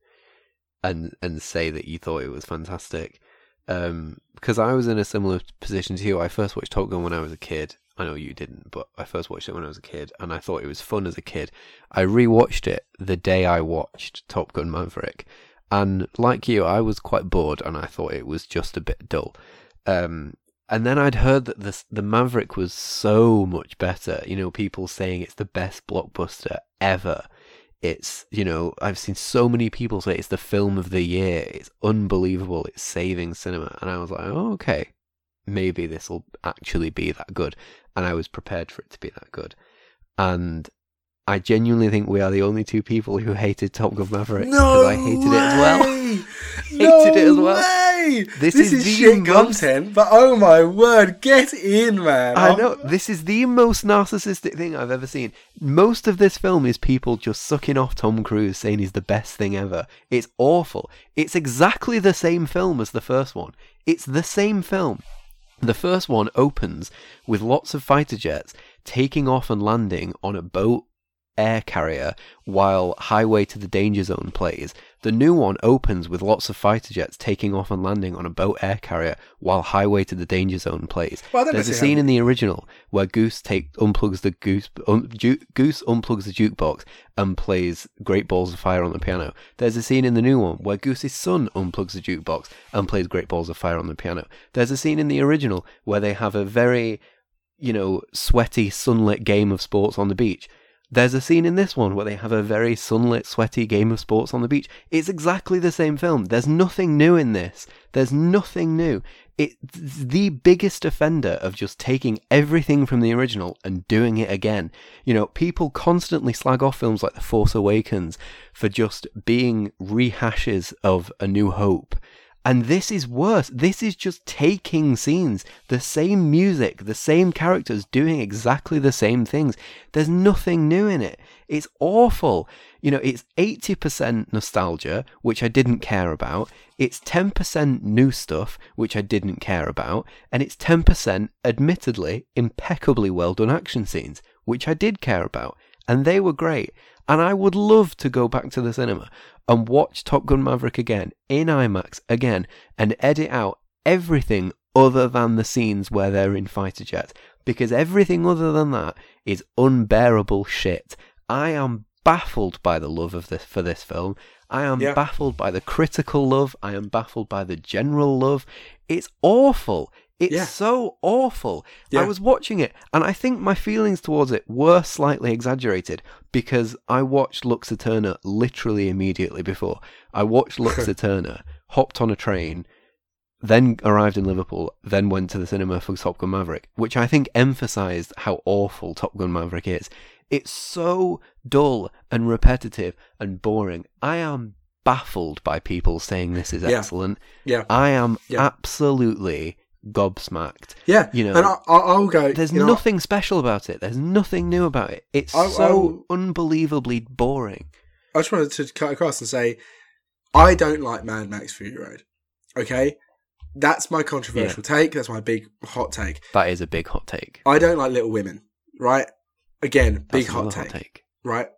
Speaker 2: And and say that you thought it was fantastic, um, because I was in a similar position to you. I first watched Top Gun when I was a kid. I know you didn't, but I first watched it when I was a kid, and I thought it was fun as a kid. I rewatched it the day I watched Top Gun Maverick, and like you, I was quite bored, and I thought it was just a bit dull. Um, and then I'd heard that the the Maverick was so much better. You know, people saying it's the best blockbuster ever. It's, you know, I've seen so many people say it's the film of the year. It's unbelievable. It's saving cinema. And I was like, oh, okay, maybe this will actually be that good. And I was prepared for it to be that good. And I genuinely think we are the only two people who hated Top Gun Maverick.
Speaker 1: No
Speaker 2: I hated way! it as well.
Speaker 1: No
Speaker 2: hated it as well.
Speaker 1: Way!
Speaker 2: This,
Speaker 1: this
Speaker 2: is,
Speaker 1: is shit
Speaker 2: most...
Speaker 1: content, but oh my word, get in, man.
Speaker 2: I
Speaker 1: I'm...
Speaker 2: know, this is the most narcissistic thing I've ever seen. Most of this film is people just sucking off Tom Cruise saying he's the best thing ever. It's awful. It's exactly the same film as the first one. It's the same film. The first one opens with lots of fighter jets taking off and landing on a boat air carrier while Highway to the Danger Zone plays. The new one opens with lots of fighter jets taking off and landing on a boat air carrier while Highway to the Danger Zone plays. Well, there's a scene in the original where Goose take unplugs the goose un, ju, Goose unplugs the jukebox and plays Great Balls of Fire on the piano. There's a scene in the new one where Goose's son unplugs the jukebox and plays Great Balls of Fire on the piano. There's a scene in the original where they have a very, you know, sweaty sunlit game of sports on the beach. There's a scene in this one where they have a very sunlit, sweaty game of sports on the beach. It's exactly the same film. There's nothing new in this. There's nothing new. It's the biggest offender of just taking everything from the original and doing it again. You know, people constantly slag off films like The Force Awakens for just being rehashes of A New Hope. And this is worse. This is just taking scenes, the same music, the same characters doing exactly the same things. There's nothing new in it. It's awful. You know, it's eighty percent nostalgia, which I didn't care about. It's ten percent new stuff, which I didn't care about. And it's ten percent, admittedly, impeccably well done action scenes, which I did care about. And they were great. And I would love to go back to the cinema and watch Top Gun Maverick again, in IMAX again, and edit out everything other than the scenes where they're in fighter jets. Because everything other than that is unbearable shit. I am baffled by the love of this for this film. I am yeah. baffled by the critical love. I am baffled by the general love. It's awful. It's yeah. so awful. Yeah. I was watching it, and I think my feelings towards it were slightly exaggerated because I watched Lux Eterna literally immediately before. I watched Lux Eterna, hopped on a train, then arrived in Liverpool, then went to the cinema for Top Gun Maverick, which I think emphasised how awful Top Gun Maverick is. It's so dull and repetitive and boring. I am baffled by people saying this is
Speaker 1: yeah.
Speaker 2: excellent.
Speaker 1: Yeah.
Speaker 2: I am
Speaker 1: yeah.
Speaker 2: absolutely gobsmacked.
Speaker 1: Yeah,
Speaker 2: you know,
Speaker 1: and I, I'll go.
Speaker 2: There's
Speaker 1: you know,
Speaker 2: nothing special about it. There's nothing new about it. It's
Speaker 1: I,
Speaker 2: so I, unbelievably boring.
Speaker 1: I just wanted to cut across and say, I don't like Mad Max Fury Road. Okay, that's my controversial yeah. take. That's my big hot take.
Speaker 2: That is a big hot take.
Speaker 1: I don't like Little Women. Right? Again, big hot take,
Speaker 2: hot take.
Speaker 1: Right?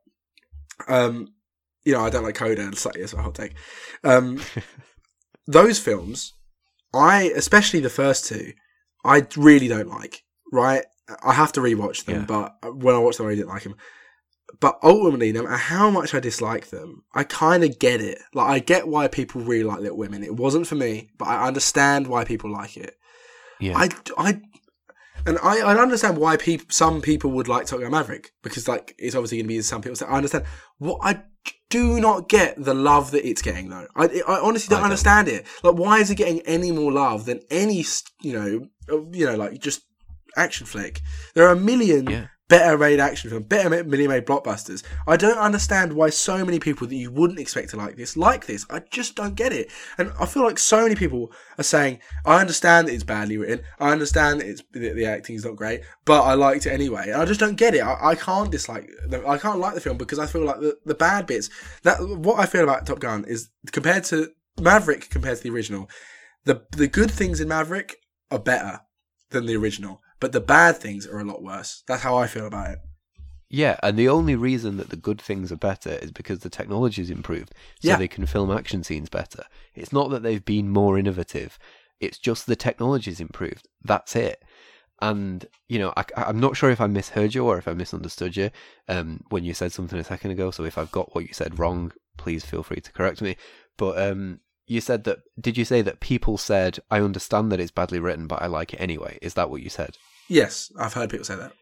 Speaker 1: Um, you know, I don't like Coda. And slightly, that's a hot take. Um, those films. I, especially the first two, I really don't like, right? I have to rewatch them, yeah. but when I watched them, I really didn't like them. But ultimately, no matter how much I dislike them, I kind of get it. Like, I get why people really like Little Women. It wasn't for me, but I understand why people like it.
Speaker 2: Yeah.
Speaker 1: I, I, and I, I understand why people, some people would like Top Gun Maverick, because, like, it's obviously going to be some people say, I understand. What I do not get the love that it's getting, though. I, I honestly don't, I don't understand it. Like, why is it getting any more love than any, you know, you know, like just action flick? There are a million
Speaker 2: yeah.
Speaker 1: better made action film, better million made blockbusters. I don't understand why so many people that you wouldn't expect to like this, like this. I just don't get it. And I feel like so many people are saying, I understand that it's badly written, I understand that it's that the acting's not great, but I liked it anyway. And I just don't get it. I, I can't dislike, the, I can't like the film because I feel like the, the bad bits, that what I feel about Top Gun is compared to Maverick, compared to the original, the the good things in Maverick are better than the original. But the bad things are a lot worse. That's how I feel about it.
Speaker 2: Yeah, and the only reason that the good things are better is because the technology's improved, so
Speaker 1: yeah.
Speaker 2: they can film action scenes better. It's not that they've been more innovative. It's just the technology's improved. That's it. And, you know, I, I'm not sure if I misheard you or if I misunderstood you um, when you said something a second ago. So if I've got what you said wrong, please feel free to correct me. But um, you said that, did you say that people said, I understand that it's badly written, but I like it anyway? Is that what you said?
Speaker 1: Yes, I've heard people say that.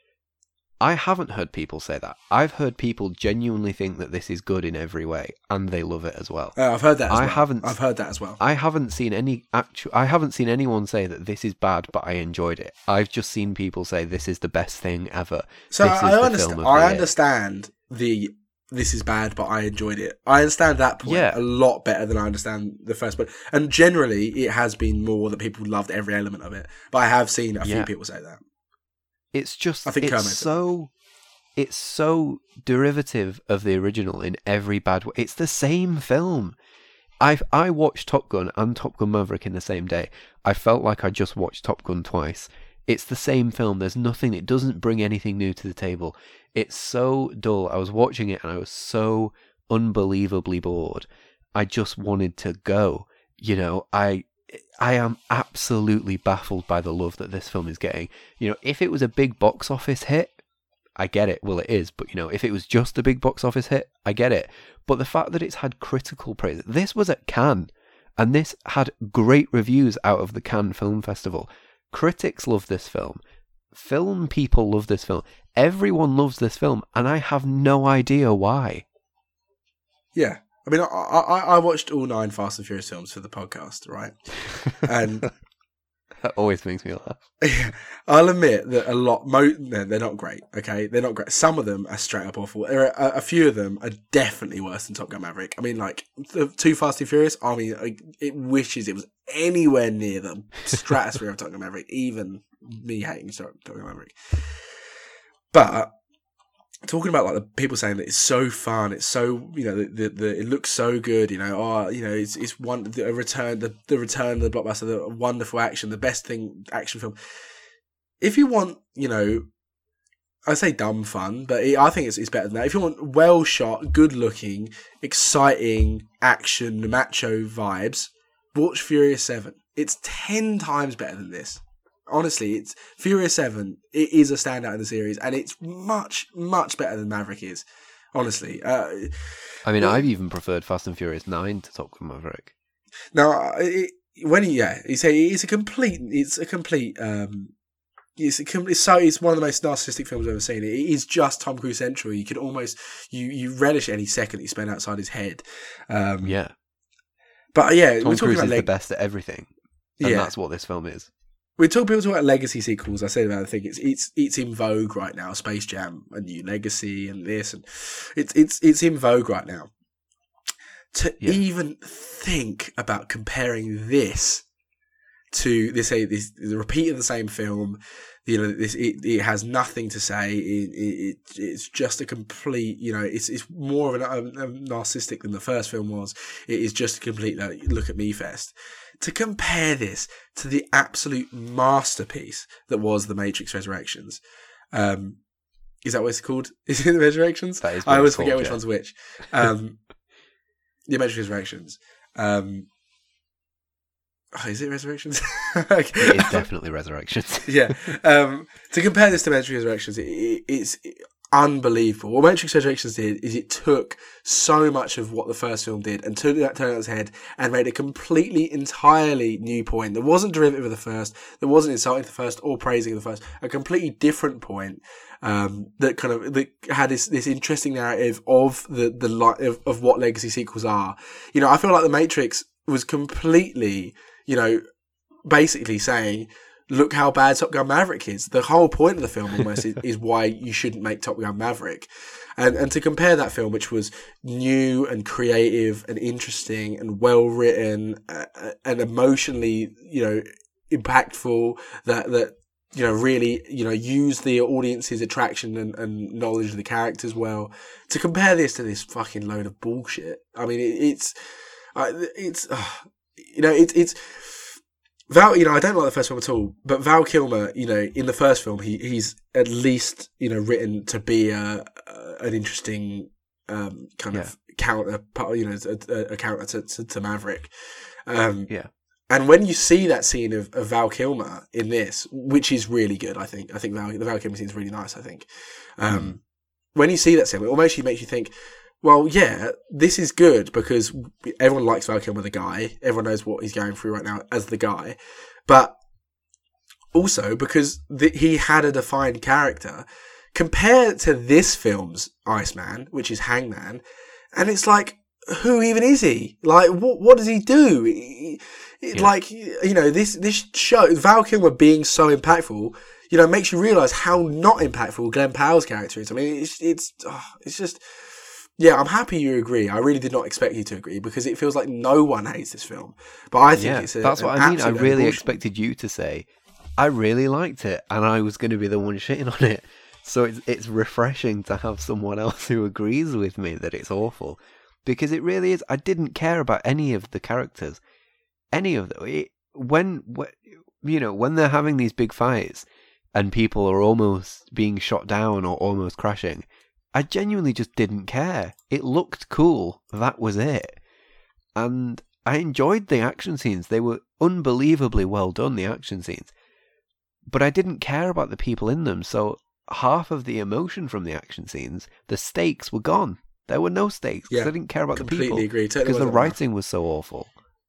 Speaker 2: I haven't heard people say that. I've heard people genuinely think that this is good in every way, and they love it as well.
Speaker 1: Uh, I've heard that. As
Speaker 2: I
Speaker 1: well.
Speaker 2: haven't.
Speaker 1: I've heard that as well.
Speaker 2: I haven't seen any actual. I haven't seen anyone say that this is bad, but I enjoyed it. I've just seen people say this is the best thing ever.
Speaker 1: So
Speaker 2: this
Speaker 1: I,
Speaker 2: is the
Speaker 1: understand.
Speaker 2: film of
Speaker 1: I
Speaker 2: the year.
Speaker 1: understand the. This is bad, but I enjoyed it. I understand that point
Speaker 2: Yeah.
Speaker 1: a lot better than I understand the first point. And generally, it has been more that people loved every element of it. But I have seen a few
Speaker 2: Yeah.
Speaker 1: people say that.
Speaker 2: It's just.
Speaker 1: I think
Speaker 2: it's
Speaker 1: Kermit did.
Speaker 2: so. It's so derivative of the original in every bad way. It's the same film. I I watched Top Gun and Top Gun Maverick in the same day. I felt like I just watched Top Gun twice. It's the same film. There's nothing. It doesn't bring anything new to the table. It's so dull. I was watching it and I was so unbelievably bored. I just wanted to go. You know, I I am absolutely baffled by the love that this film is getting. You know, if it was a big box office hit, I get it. Well, it is. But, you know, if it was just a big box office hit, I get it. But the fact that it's had critical praise, this was at Cannes, and this had great reviews out of the Cannes Film Festival. Critics love this film. Film people love this film. Everyone loves this film, and I have no idea why.
Speaker 1: Yeah. I mean, I, I, I watched all nine Fast and Furious films for the podcast, right? And
Speaker 2: that always makes me laugh.
Speaker 1: I'll admit that a lot, mo- no, they're not great, okay? They're not great. Some of them are straight up awful. There are a, a few of them are definitely worse than Top Gun Maverick. I mean, like, the two Fast and Furious, I mean, like, it wishes it was anywhere near the stratosphere of Top Gun Maverick, even me hating Top Gun Maverick. But talking about like the people saying that it's so fun, it's so, you know, the, the, the it looks so good, you know, oh, you know, it's it's one the return the, the return of the blockbuster, the wonderful action, the best thing action film. If you want, you know, I say dumb fun, but it, I think it's it's better than that. If you want well shot, good looking, exciting action, macho vibes, watch Furious Seven. It's ten times better than this. Honestly, it's Furious Seven. It is a standout in the series, and it's much, much better than Maverick is. Honestly, uh,
Speaker 2: I mean,
Speaker 1: well,
Speaker 2: I've even preferred Fast and Furious Nine to Top Gun Maverick.
Speaker 1: Now, it, when he, yeah, you say it's a complete, it's a complete, um, it's a complete. So it's one of the most narcissistic films I've ever seen. It is just Tom Cruise central. You can almost you you relish any second that you spend outside his head. Um,
Speaker 2: yeah,
Speaker 1: but yeah,
Speaker 2: Tom
Speaker 1: we're talking
Speaker 2: Cruise
Speaker 1: about
Speaker 2: is
Speaker 1: leg-
Speaker 2: the best at everything, and
Speaker 1: yeah.
Speaker 2: that's what this film is.
Speaker 1: We talk people talk about legacy sequels. I said about the thing. It's it's it's in vogue right now. Space Jam, A New Legacy, and this, and it's it's it's in vogue right now. To
Speaker 2: Yeah.
Speaker 1: even think about comparing this to this, say this the repeat of the same film, you know, this it, it has nothing to say. It, it it's just a complete, you know, it's it's more of an um, um, narcissistic than the first film was. It is just a complete like, look at me fest. To compare this to the absolute masterpiece that was The Matrix Resurrections. Um, is that what it's called? Is it The Resurrections?
Speaker 2: That is what
Speaker 1: I always
Speaker 2: it's
Speaker 1: forget
Speaker 2: called,
Speaker 1: which
Speaker 2: yeah.
Speaker 1: one's which. Um, The Matrix Resurrections. Um, oh, is it Resurrections? Okay.
Speaker 2: It is definitely Resurrections.
Speaker 1: Yeah. Um, to compare this to Matrix Resurrections, it, it, it's unbelievable. What Matrix Resurrections did is it took so much of what the first film did and turned it on its head and made a completely, entirely new point that wasn't derivative of the first, that wasn't insulting the first or praising the first, a completely different point. Um, that kind of that had this this interesting narrative of the the li- of, of what legacy sequels are. You know, I feel like The Matrix was completely, you know, basically saying, look how bad Top Gun Maverick is. The whole point of the film almost is, is why you shouldn't make Top Gun Maverick. And and to compare that film, which was new and creative and interesting and well written uh, and emotionally, you know, impactful, that that you know really you know used the audience's attraction and, and knowledge of the characters well. To compare this to this fucking load of bullshit, I mean, it, it's uh, it's uh, you know it's it's. Val, you know, I don't like the first film at all, but Val Kilmer, you know, in the first film, he he's at least, you know, written to be a, a an interesting um, kind
Speaker 2: yeah.
Speaker 1: of counter, you know, a, a counter to, to, to Maverick. Um,
Speaker 2: yeah.
Speaker 1: And when you see that scene of, of Val Kilmer in this, which is really good, I think, I think Val, the Val Kilmer scene is really nice, I think. Um, mm. When you see that scene, it almost makes you think, well, yeah, this is good because everyone likes Val Kilmer, the guy. Everyone knows what he's going through right now as the guy. But also because the, he had a defined character. Compared to this film's Iceman, which is Hangman, and it's like, who even is he? Like, what what does he do? He, yeah. Like, you know, this, this show, Val Kilmer being so impactful, you know, makes you realise how not impactful Glenn Powell's character is. I mean, it's, it's, oh, it's just... Yeah, I'm happy you agree. I really did not expect you to agree because it feels like no one hates this film. But I think
Speaker 2: yeah,
Speaker 1: it's a,
Speaker 2: that's what I mean. I really
Speaker 1: abortion.
Speaker 2: expected you to say, I really liked it, and I was going to be the one shitting on it. So it's it's refreshing to have someone else who agrees with me that it's awful, because it really is. I didn't care about any of the characters, any of them. It, when, when you know when they're having these big fights and people are almost being shot down or almost crashing, I genuinely just didn't care. It looked cool. That was it. And I enjoyed the action scenes. They were unbelievably well done, the action scenes. But I didn't care about the people in them. So half of the emotion from the action scenes, the stakes were gone. There were no stakes because
Speaker 1: yeah,
Speaker 2: I didn't care about the people.
Speaker 1: Completely agree. Totally
Speaker 2: because the writing was so awful.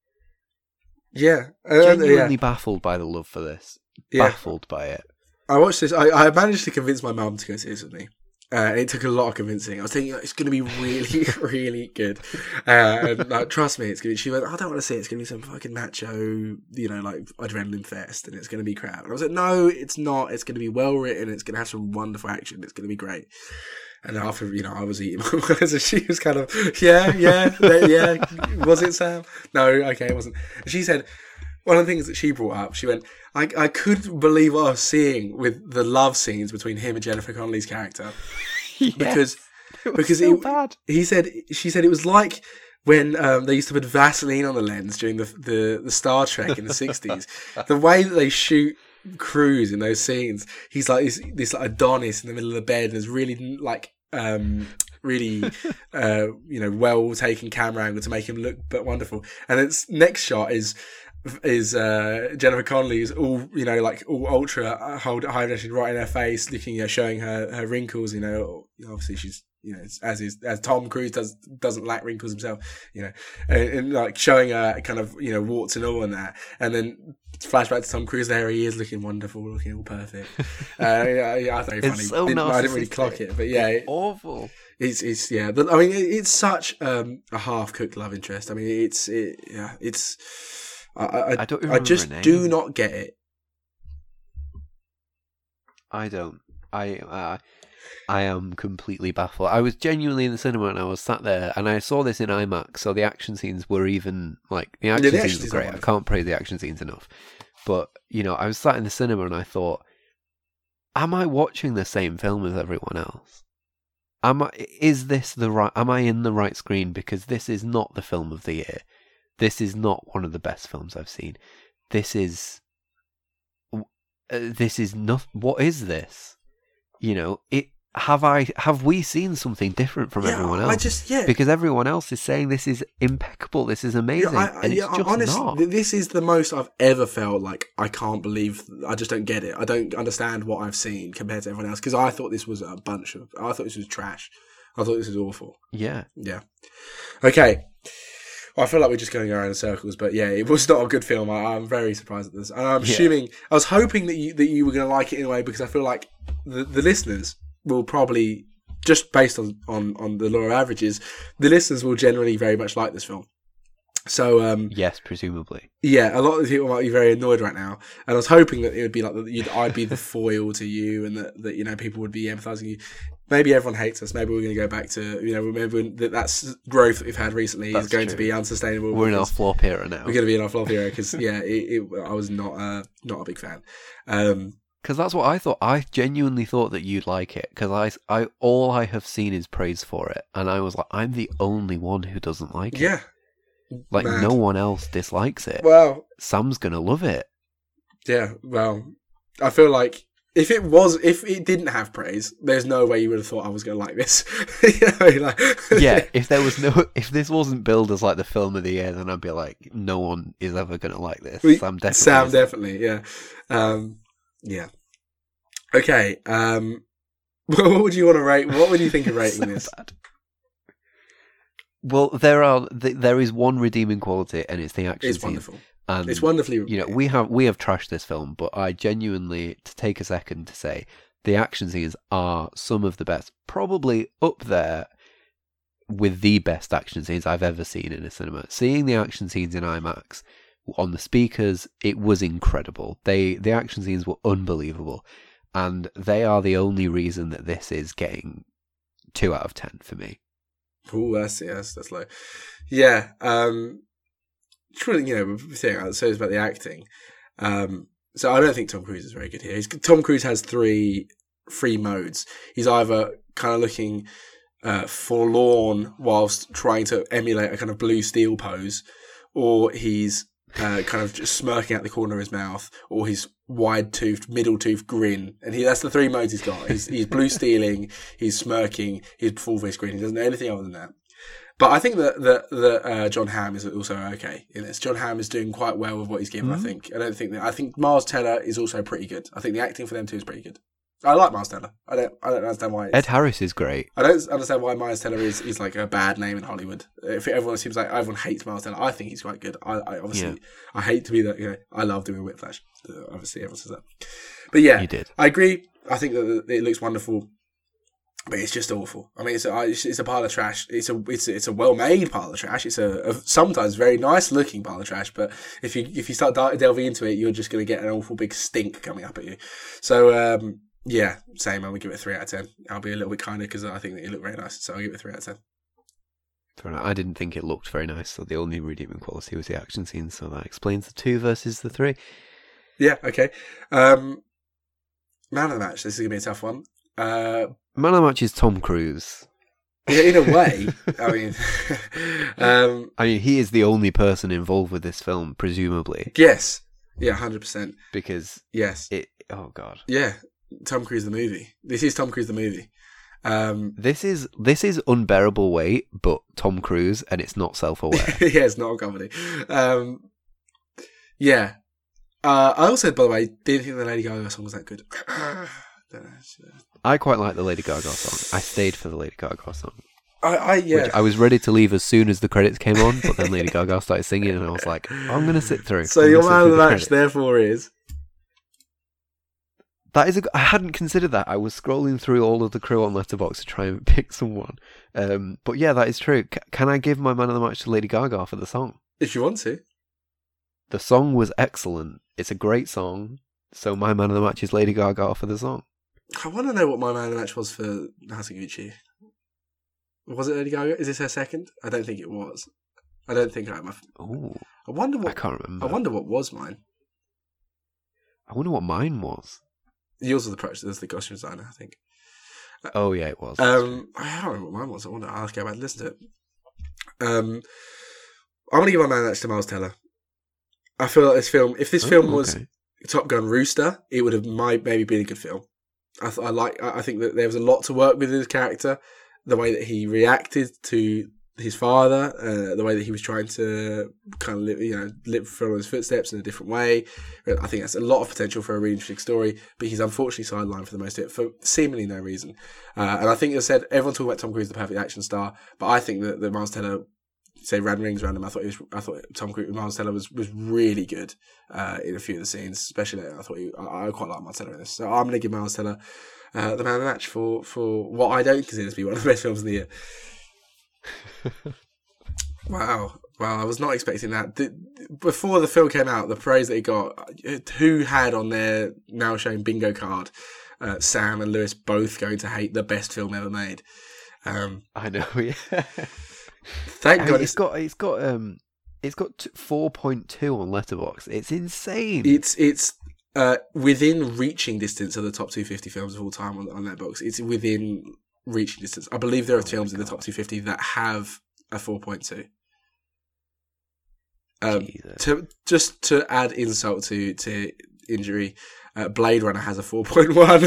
Speaker 1: Yeah. Uh,
Speaker 2: Genuinely
Speaker 1: yeah.
Speaker 2: baffled by the love for this.
Speaker 1: Yeah.
Speaker 2: Baffled by it.
Speaker 1: I watched this. I, I managed to convince my mum to go see this with me. Uh, it took a lot of convincing. I was thinking, it's going to be really, really good. Uh, and, like, trust me, it's going to be... She went, I don't want to see it. It's going to be some fucking macho, you know, like, adrenaline fest, and it's going to be crap. And I was like, no, it's not. It's going to be well written. It's going to have some wonderful action. It's going to be great. And after, you know, I was eating my words, and she was kind of, yeah, yeah, yeah. Was it, Sam? No, okay, it wasn't. And she said... One of the things that she brought up, she went, I, I couldn't believe what I was seeing with the love scenes between him and Jennifer Connelly's character.
Speaker 2: Yes,
Speaker 1: because
Speaker 2: it
Speaker 1: because
Speaker 2: so
Speaker 1: it,
Speaker 2: bad.
Speaker 1: he said, she said it was like when um, they used to put Vaseline on the lens during the the, the Star Trek in the sixties. The way that they shoot Cruise in those scenes, he's like this, this like Adonis in the middle of the bed, and there's really like... Um, really uh, you know, well taken camera angle to make him look but wonderful. And its next shot is is uh, Jennifer Connelly's all, you know, like all ultra hold high definition right in her face, looking, you know, showing her, her wrinkles, you know, obviously she's, you know, as is, as Tom Cruise does, doesn't lack wrinkles himself, you know, and, and like showing her kind of, you know, warts and all and that. And then flashback to Tom Cruise, there he is looking wonderful, looking all perfect. uh, yeah, yeah, I thought it was funny.
Speaker 2: So
Speaker 1: didn't, I didn't really clock it, but yeah. It,
Speaker 2: awful.
Speaker 1: It's, it's, yeah, but I mean, it, it's such um, a half-cooked love interest. I mean, it's, it, yeah, it's, I, I,
Speaker 2: I, don't
Speaker 1: I just do not get it.
Speaker 2: I don't. I, uh, I am completely baffled. I was genuinely in the cinema and I was sat there and I saw this in IMAX, so the action scenes were even, like, the action
Speaker 1: yeah, the
Speaker 2: scenes were great. I can't praise the action scenes enough. But, you know, I was sat in the cinema and I thought, am I watching the same film as everyone else? Am I, is this the right, am I in the right screen? Because this is not the film of the year. This is not one of the best films I've seen. This is, uh, this is not, what is this? You know, it, have I, have we seen something different from
Speaker 1: yeah,
Speaker 2: everyone else?
Speaker 1: I just, yeah.
Speaker 2: Because everyone else is saying this is impeccable, this is amazing,
Speaker 1: yeah, I,
Speaker 2: and
Speaker 1: yeah,
Speaker 2: it's just
Speaker 1: honestly,
Speaker 2: not.
Speaker 1: This is the most I've ever felt like I can't believe, I just don't get it. I don't understand what I've seen compared to everyone else, because I thought this was a bunch of, I thought this was trash. I thought this was awful.
Speaker 2: Yeah.
Speaker 1: Yeah. Okay. Well, I feel like we're just going around in circles, but yeah, it was not a good film. I, I'm very surprised at this. And I'm
Speaker 2: Yeah.
Speaker 1: assuming, I was hoping that you that you were going to like it in a way, because I feel like the, the listeners will probably, just based on, on, on the law of averages, the listeners will generally very much like this film. So um,
Speaker 2: Yes, presumably.
Speaker 1: yeah, a lot of people might be very annoyed right now, and I was hoping that it would be like that you'd, I'd be the foil to you, and that, that you know people would be empathising you. Maybe everyone hates us. Maybe we're going to go back to you know maybe that that's growth that we've had recently
Speaker 2: That's
Speaker 1: is going
Speaker 2: true.
Speaker 1: to be unsustainable.
Speaker 2: We're in our
Speaker 1: because
Speaker 2: flop era now.
Speaker 1: We're going to be in our flop era because yeah, it, it, I was not uh, not a big fan. Um,
Speaker 2: Because that's what I thought. I genuinely thought that you'd like it. Because I, I, all I have seen is praise for it, and I was like, I'm the only one who doesn't like it.
Speaker 1: yeah,
Speaker 2: Like
Speaker 1: mad.
Speaker 2: no one else dislikes it.
Speaker 1: Well,
Speaker 2: Sam's gonna love it.
Speaker 1: yeah, well, I feel like if it was, if it didn't have praise, there's no way you would have thought I was going to like this. you know, like,
Speaker 2: Yeah, if there was no, if this wasn't billed as like the film of the year, then I'd be like, no one is ever gonna like this.
Speaker 1: We-
Speaker 2: Sam definitely.
Speaker 1: Sam
Speaker 2: isn't.
Speaker 1: definitely, yeah, um, yeah. Okay, um, what would you want to rate? What would you think of rating
Speaker 2: So
Speaker 1: this?
Speaker 2: bad. Well, there are th- there is one redeeming quality, and it's the action
Speaker 1: It's
Speaker 2: scene.
Speaker 1: wonderful.
Speaker 2: And
Speaker 1: It's wonderfully,
Speaker 2: you know, we have we have trashed this film, but I genuinely, to take a second to say, the action scenes are some of the best, probably up there with the best action scenes I've ever seen in a cinema. Seeing the action scenes in IMAX on the speakers, it was incredible. They the action scenes were unbelievable, and they are the only reason that this is getting two out of ten for me.
Speaker 1: Oh, that's yes, that's low. Yeah, um, truly, you know, the thing I say about the acting. Um, so I don't think Tom Cruise is very good here. He's, Tom Cruise has three three modes. He's either kind of looking uh, forlorn whilst trying to emulate a kind of Blue Steel pose, or he's uh, kind of just smirking out the corner of his mouth, or he's wide-toothed, middle-toothed grin. And he that's the three modes he's got. He's, he's blue stealing, he's smirking, he's full-face grin. He doesn't know anything other than that. But I think that that, that uh, John Hamm is also okay in this. John Hamm is doing quite well with what he's given. Mm-hmm. I think. I don't think that. I think Miles Teller is also pretty good. I think the acting for them two is pretty good. I like Miles Teller. I don't. I don't understand why. It's,
Speaker 2: Ed Harris is great.
Speaker 1: I don't understand why Miles Teller is, is like a bad name in Hollywood. If everyone seems like everyone hates Miles Teller, I think he's quite good. I, I obviously
Speaker 2: Yeah.
Speaker 1: I hate to be that. You know, I love doing Whiplash. Obviously, everyone says that. But yeah,
Speaker 2: You did.
Speaker 1: I agree. I think that it looks wonderful. But it's just awful. I mean, it's a it's a pile of trash. It's a it's a, it's a well made pile of trash. It's a, a sometimes very nice looking pile of trash. But if you if you start delving into it, you're just going to get an awful big stink coming up at you. So um, yeah, same. I'm gonna give it a three out of ten. I'll be a little bit kinder because I think that it looked very nice. So I'll give it a three out of ten.
Speaker 2: Fair enough. I didn't think it looked very nice, so the only redeeming quality was the action scenes. So that explains the two versus the three.
Speaker 1: Yeah. Okay. Um, man of the match. This is gonna be a tough one. Uh,
Speaker 2: Man of the match is Tom Cruise.
Speaker 1: Yeah, in a way. I mean, um,
Speaker 2: I mean, he is the only person involved with this film, presumably,
Speaker 1: yes, yeah, hundred percent.
Speaker 2: because
Speaker 1: Yes,
Speaker 2: it. Oh God,
Speaker 1: yeah. Tom Cruise the movie. This is Tom Cruise the movie. Um,
Speaker 2: this is this is unbearable weight, but Tom Cruise, and it's not self-aware.
Speaker 1: yeah, it's not a comedy. Um, yeah. Uh, I also, by the way, didn't think the Lady Gaga song was that good. Don't know.
Speaker 2: I quite like the Lady Gaga song. I stayed for the Lady Gaga song.
Speaker 1: I, I yeah.
Speaker 2: Which I was ready to leave as soon as the credits came on, but then Lady Gaga started singing, and I was like, I'm going to sit through.
Speaker 1: So
Speaker 2: I'm
Speaker 1: your
Speaker 2: gonna sit
Speaker 1: man of
Speaker 2: through
Speaker 1: the
Speaker 2: the
Speaker 1: match,
Speaker 2: credits.
Speaker 1: therefore, is
Speaker 2: That is a. I hadn't considered that. I was scrolling through all of the crew on Letterboxd to try and pick someone. Um, but yeah, that is true. C- can I give my man of the match to Lady Gaga for the song?
Speaker 1: if you want to.
Speaker 2: The song was excellent. It's a great song. So my man of the match is Lady Gaga for the song.
Speaker 1: I want to know what my man of the match was for Hasaguchi. Was it Lady Gaga? Is this her second? I don't think it was. I don't think I'm. A,
Speaker 2: Ooh,
Speaker 1: I wonder
Speaker 2: I
Speaker 1: what.
Speaker 2: can't remember.
Speaker 1: I wonder what was mine.
Speaker 2: I wonder what mine was.
Speaker 1: Yours was the pro- was the costume designer, I think.
Speaker 2: Oh yeah, it was.
Speaker 1: Um, I don't remember what mine was. I wonder. I'll have to go back and listen to it. Um, I'm gonna give my man of the match to Miles Teller. I feel like this film. If this
Speaker 2: Oh,
Speaker 1: film was
Speaker 2: okay.
Speaker 1: Top Gun Rooster, it would have might maybe been a good film. I, th- I like. I I think that there was a lot to work with in his character, the way that he reacted to his father, uh, the way that he was trying to kind of live, you know, live follow his footsteps in a different way. I think that's a lot of potential for a really interesting story, but he's unfortunately sidelined for the most of it for seemingly no reason. Uh, and I think, as I said, everyone talking about Tom Cruise the perfect action star, but I think that the Miles Teller. Say ran rings around him. I thought he was. I thought Tom Cruise, Miles Teller was, was really good uh, in a few of the scenes, especially. I thought he, I, I quite like Miles Teller in this, so I'm going to give Miles Teller uh, the man of the match for, for what I don't consider to be one of the best films of the year. Wow. Well, I was not expecting that. The, before the film came out, the praise that it got, who had on their now shown bingo card, uh, Sam and Lewis both going to hate the best film ever made. Um,
Speaker 2: I know, yeah.
Speaker 1: Thank
Speaker 2: I
Speaker 1: God
Speaker 2: mean, it's got it's got um it's got four point two on Letterboxd. It's insane.
Speaker 1: It's it's uh, within reaching distance of the top two hundred fifty films of all time on on Letterboxd. It's within reaching distance. I believe there are
Speaker 2: Oh my
Speaker 1: films in the
Speaker 2: God.
Speaker 1: top two hundred fifty that have a four point two. Um,
Speaker 2: Jesus.
Speaker 1: to just to add insult to to injury, uh, Blade Runner has a four point one.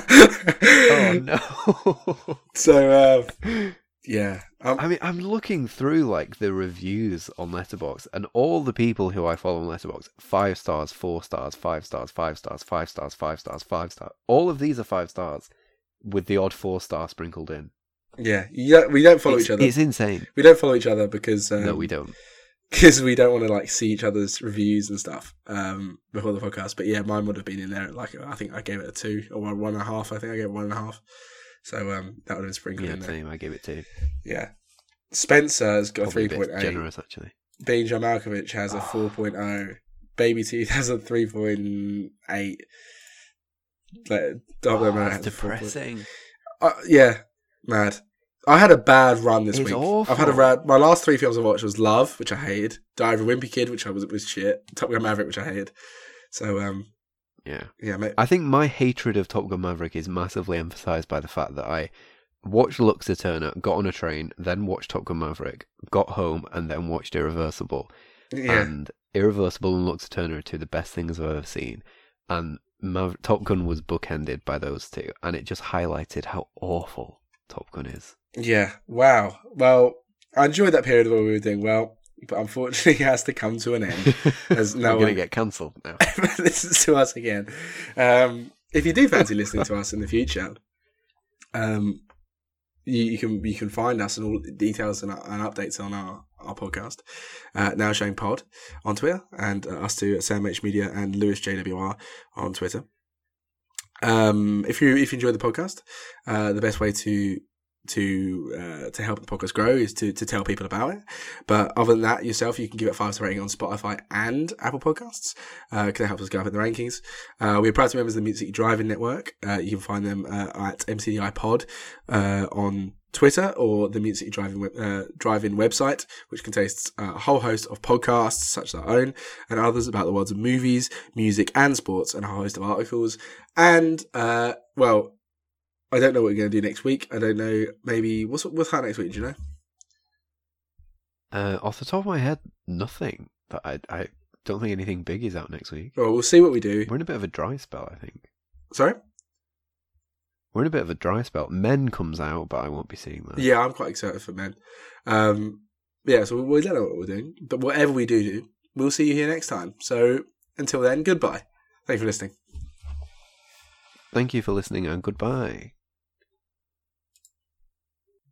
Speaker 2: Oh no.
Speaker 1: So uh, yeah, um,
Speaker 2: I mean, I'm looking through like the reviews on Letterboxd, and all the people who I follow on Letterboxd, five stars, four stars, five stars, five stars, five stars, five stars, five stars. All of these are five stars, with the odd four star sprinkled in.
Speaker 1: yeah, yeah. We don't follow
Speaker 2: it's,
Speaker 1: each other.
Speaker 2: It's insane.
Speaker 1: We don't follow each other because um,
Speaker 2: No, we don't.
Speaker 1: because we don't want to like see each other's reviews and stuff um, before the podcast. But yeah, mine would have been in there. Like I think I gave it a two or one, one and a half. I think I gave it one and a half. So um, that would have been sprinkled
Speaker 2: Yeah,
Speaker 1: in there.
Speaker 2: same. I give it two.
Speaker 1: Yeah, Spencer's got
Speaker 2: Probably
Speaker 1: three
Speaker 2: a bit
Speaker 1: point eight.
Speaker 2: generous, actually.
Speaker 1: Being John Malkovich has a four point oh. Baby Teeth has a three point eight. Like, Double
Speaker 2: Oh,
Speaker 1: Man
Speaker 2: that's
Speaker 1: has a four point-
Speaker 2: depressing.
Speaker 1: Uh, yeah, mad. I had a bad run this
Speaker 2: It's
Speaker 1: week.
Speaker 2: awful.
Speaker 1: I've had a rad. My last three films I watched was Love, which I hated. Diary of a Wimpy Kid, which I was was shit. Top Gun Maverick, which I hated. So um,
Speaker 2: Yeah.
Speaker 1: yeah, mate.
Speaker 2: I think my hatred of Top Gun Maverick is massively emphasised by the fact that I watched Luxor Turner, got on a train, then watched Top Gun Maverick, got home, and then watched Irreversible.
Speaker 1: Yeah,
Speaker 2: And Irreversible and Luxor Turner are two of the best things I've ever seen. And Maver- Top Gun was bookended by those two, and it just highlighted how awful Top Gun is.
Speaker 1: yeah. Wow. Well, I enjoyed that period where we were doing well, but unfortunately, it has to come to an end. As no
Speaker 2: We're going
Speaker 1: one
Speaker 2: to get cancelled now.
Speaker 1: listens to us again. Um, if you do fancy listening to us in the future, um, you, you can you can find us and all the details and, and updates on our, our podcast, uh, Now Showing Pod on Twitter, and uh, us two at Sam H Media and Lewis J W R on Twitter. Um, if you if you enjoy the podcast, uh, the best way to to uh, to help the podcast grow is to to tell people about it. But other than that, yourself, you can give it five star rating on Spotify and Apple Podcasts because uh, it helps us go up in the rankings. Uh, we're proud to be members of the Music Driving Network. Uh, you can find them uh, at M C D I Pod uh, on Twitter or the Music Driving web, uh, Driving website, which contains a whole host of podcasts such as our own and others about the worlds of movies, music, and sports, and a whole host of articles. And uh, well. I don't know what we're going to do next week. I don't know. Maybe what's what's out next week? Do you know?
Speaker 2: Uh, off the top of my head, nothing. But I, I don't think anything big is out next week.
Speaker 1: Well, we'll see what we do.
Speaker 2: We're in a bit of a dry spell, I think.
Speaker 1: Sorry?
Speaker 2: We're in a bit of a dry spell. Men comes out, but I won't be seeing that.
Speaker 1: Yeah, I'm quite excited for Men. Um, yeah, so we don't know what we're doing, but whatever we do do, we'll see you here next time. So until then, goodbye. Thank you for listening.
Speaker 2: Thank you for listening, and goodbye.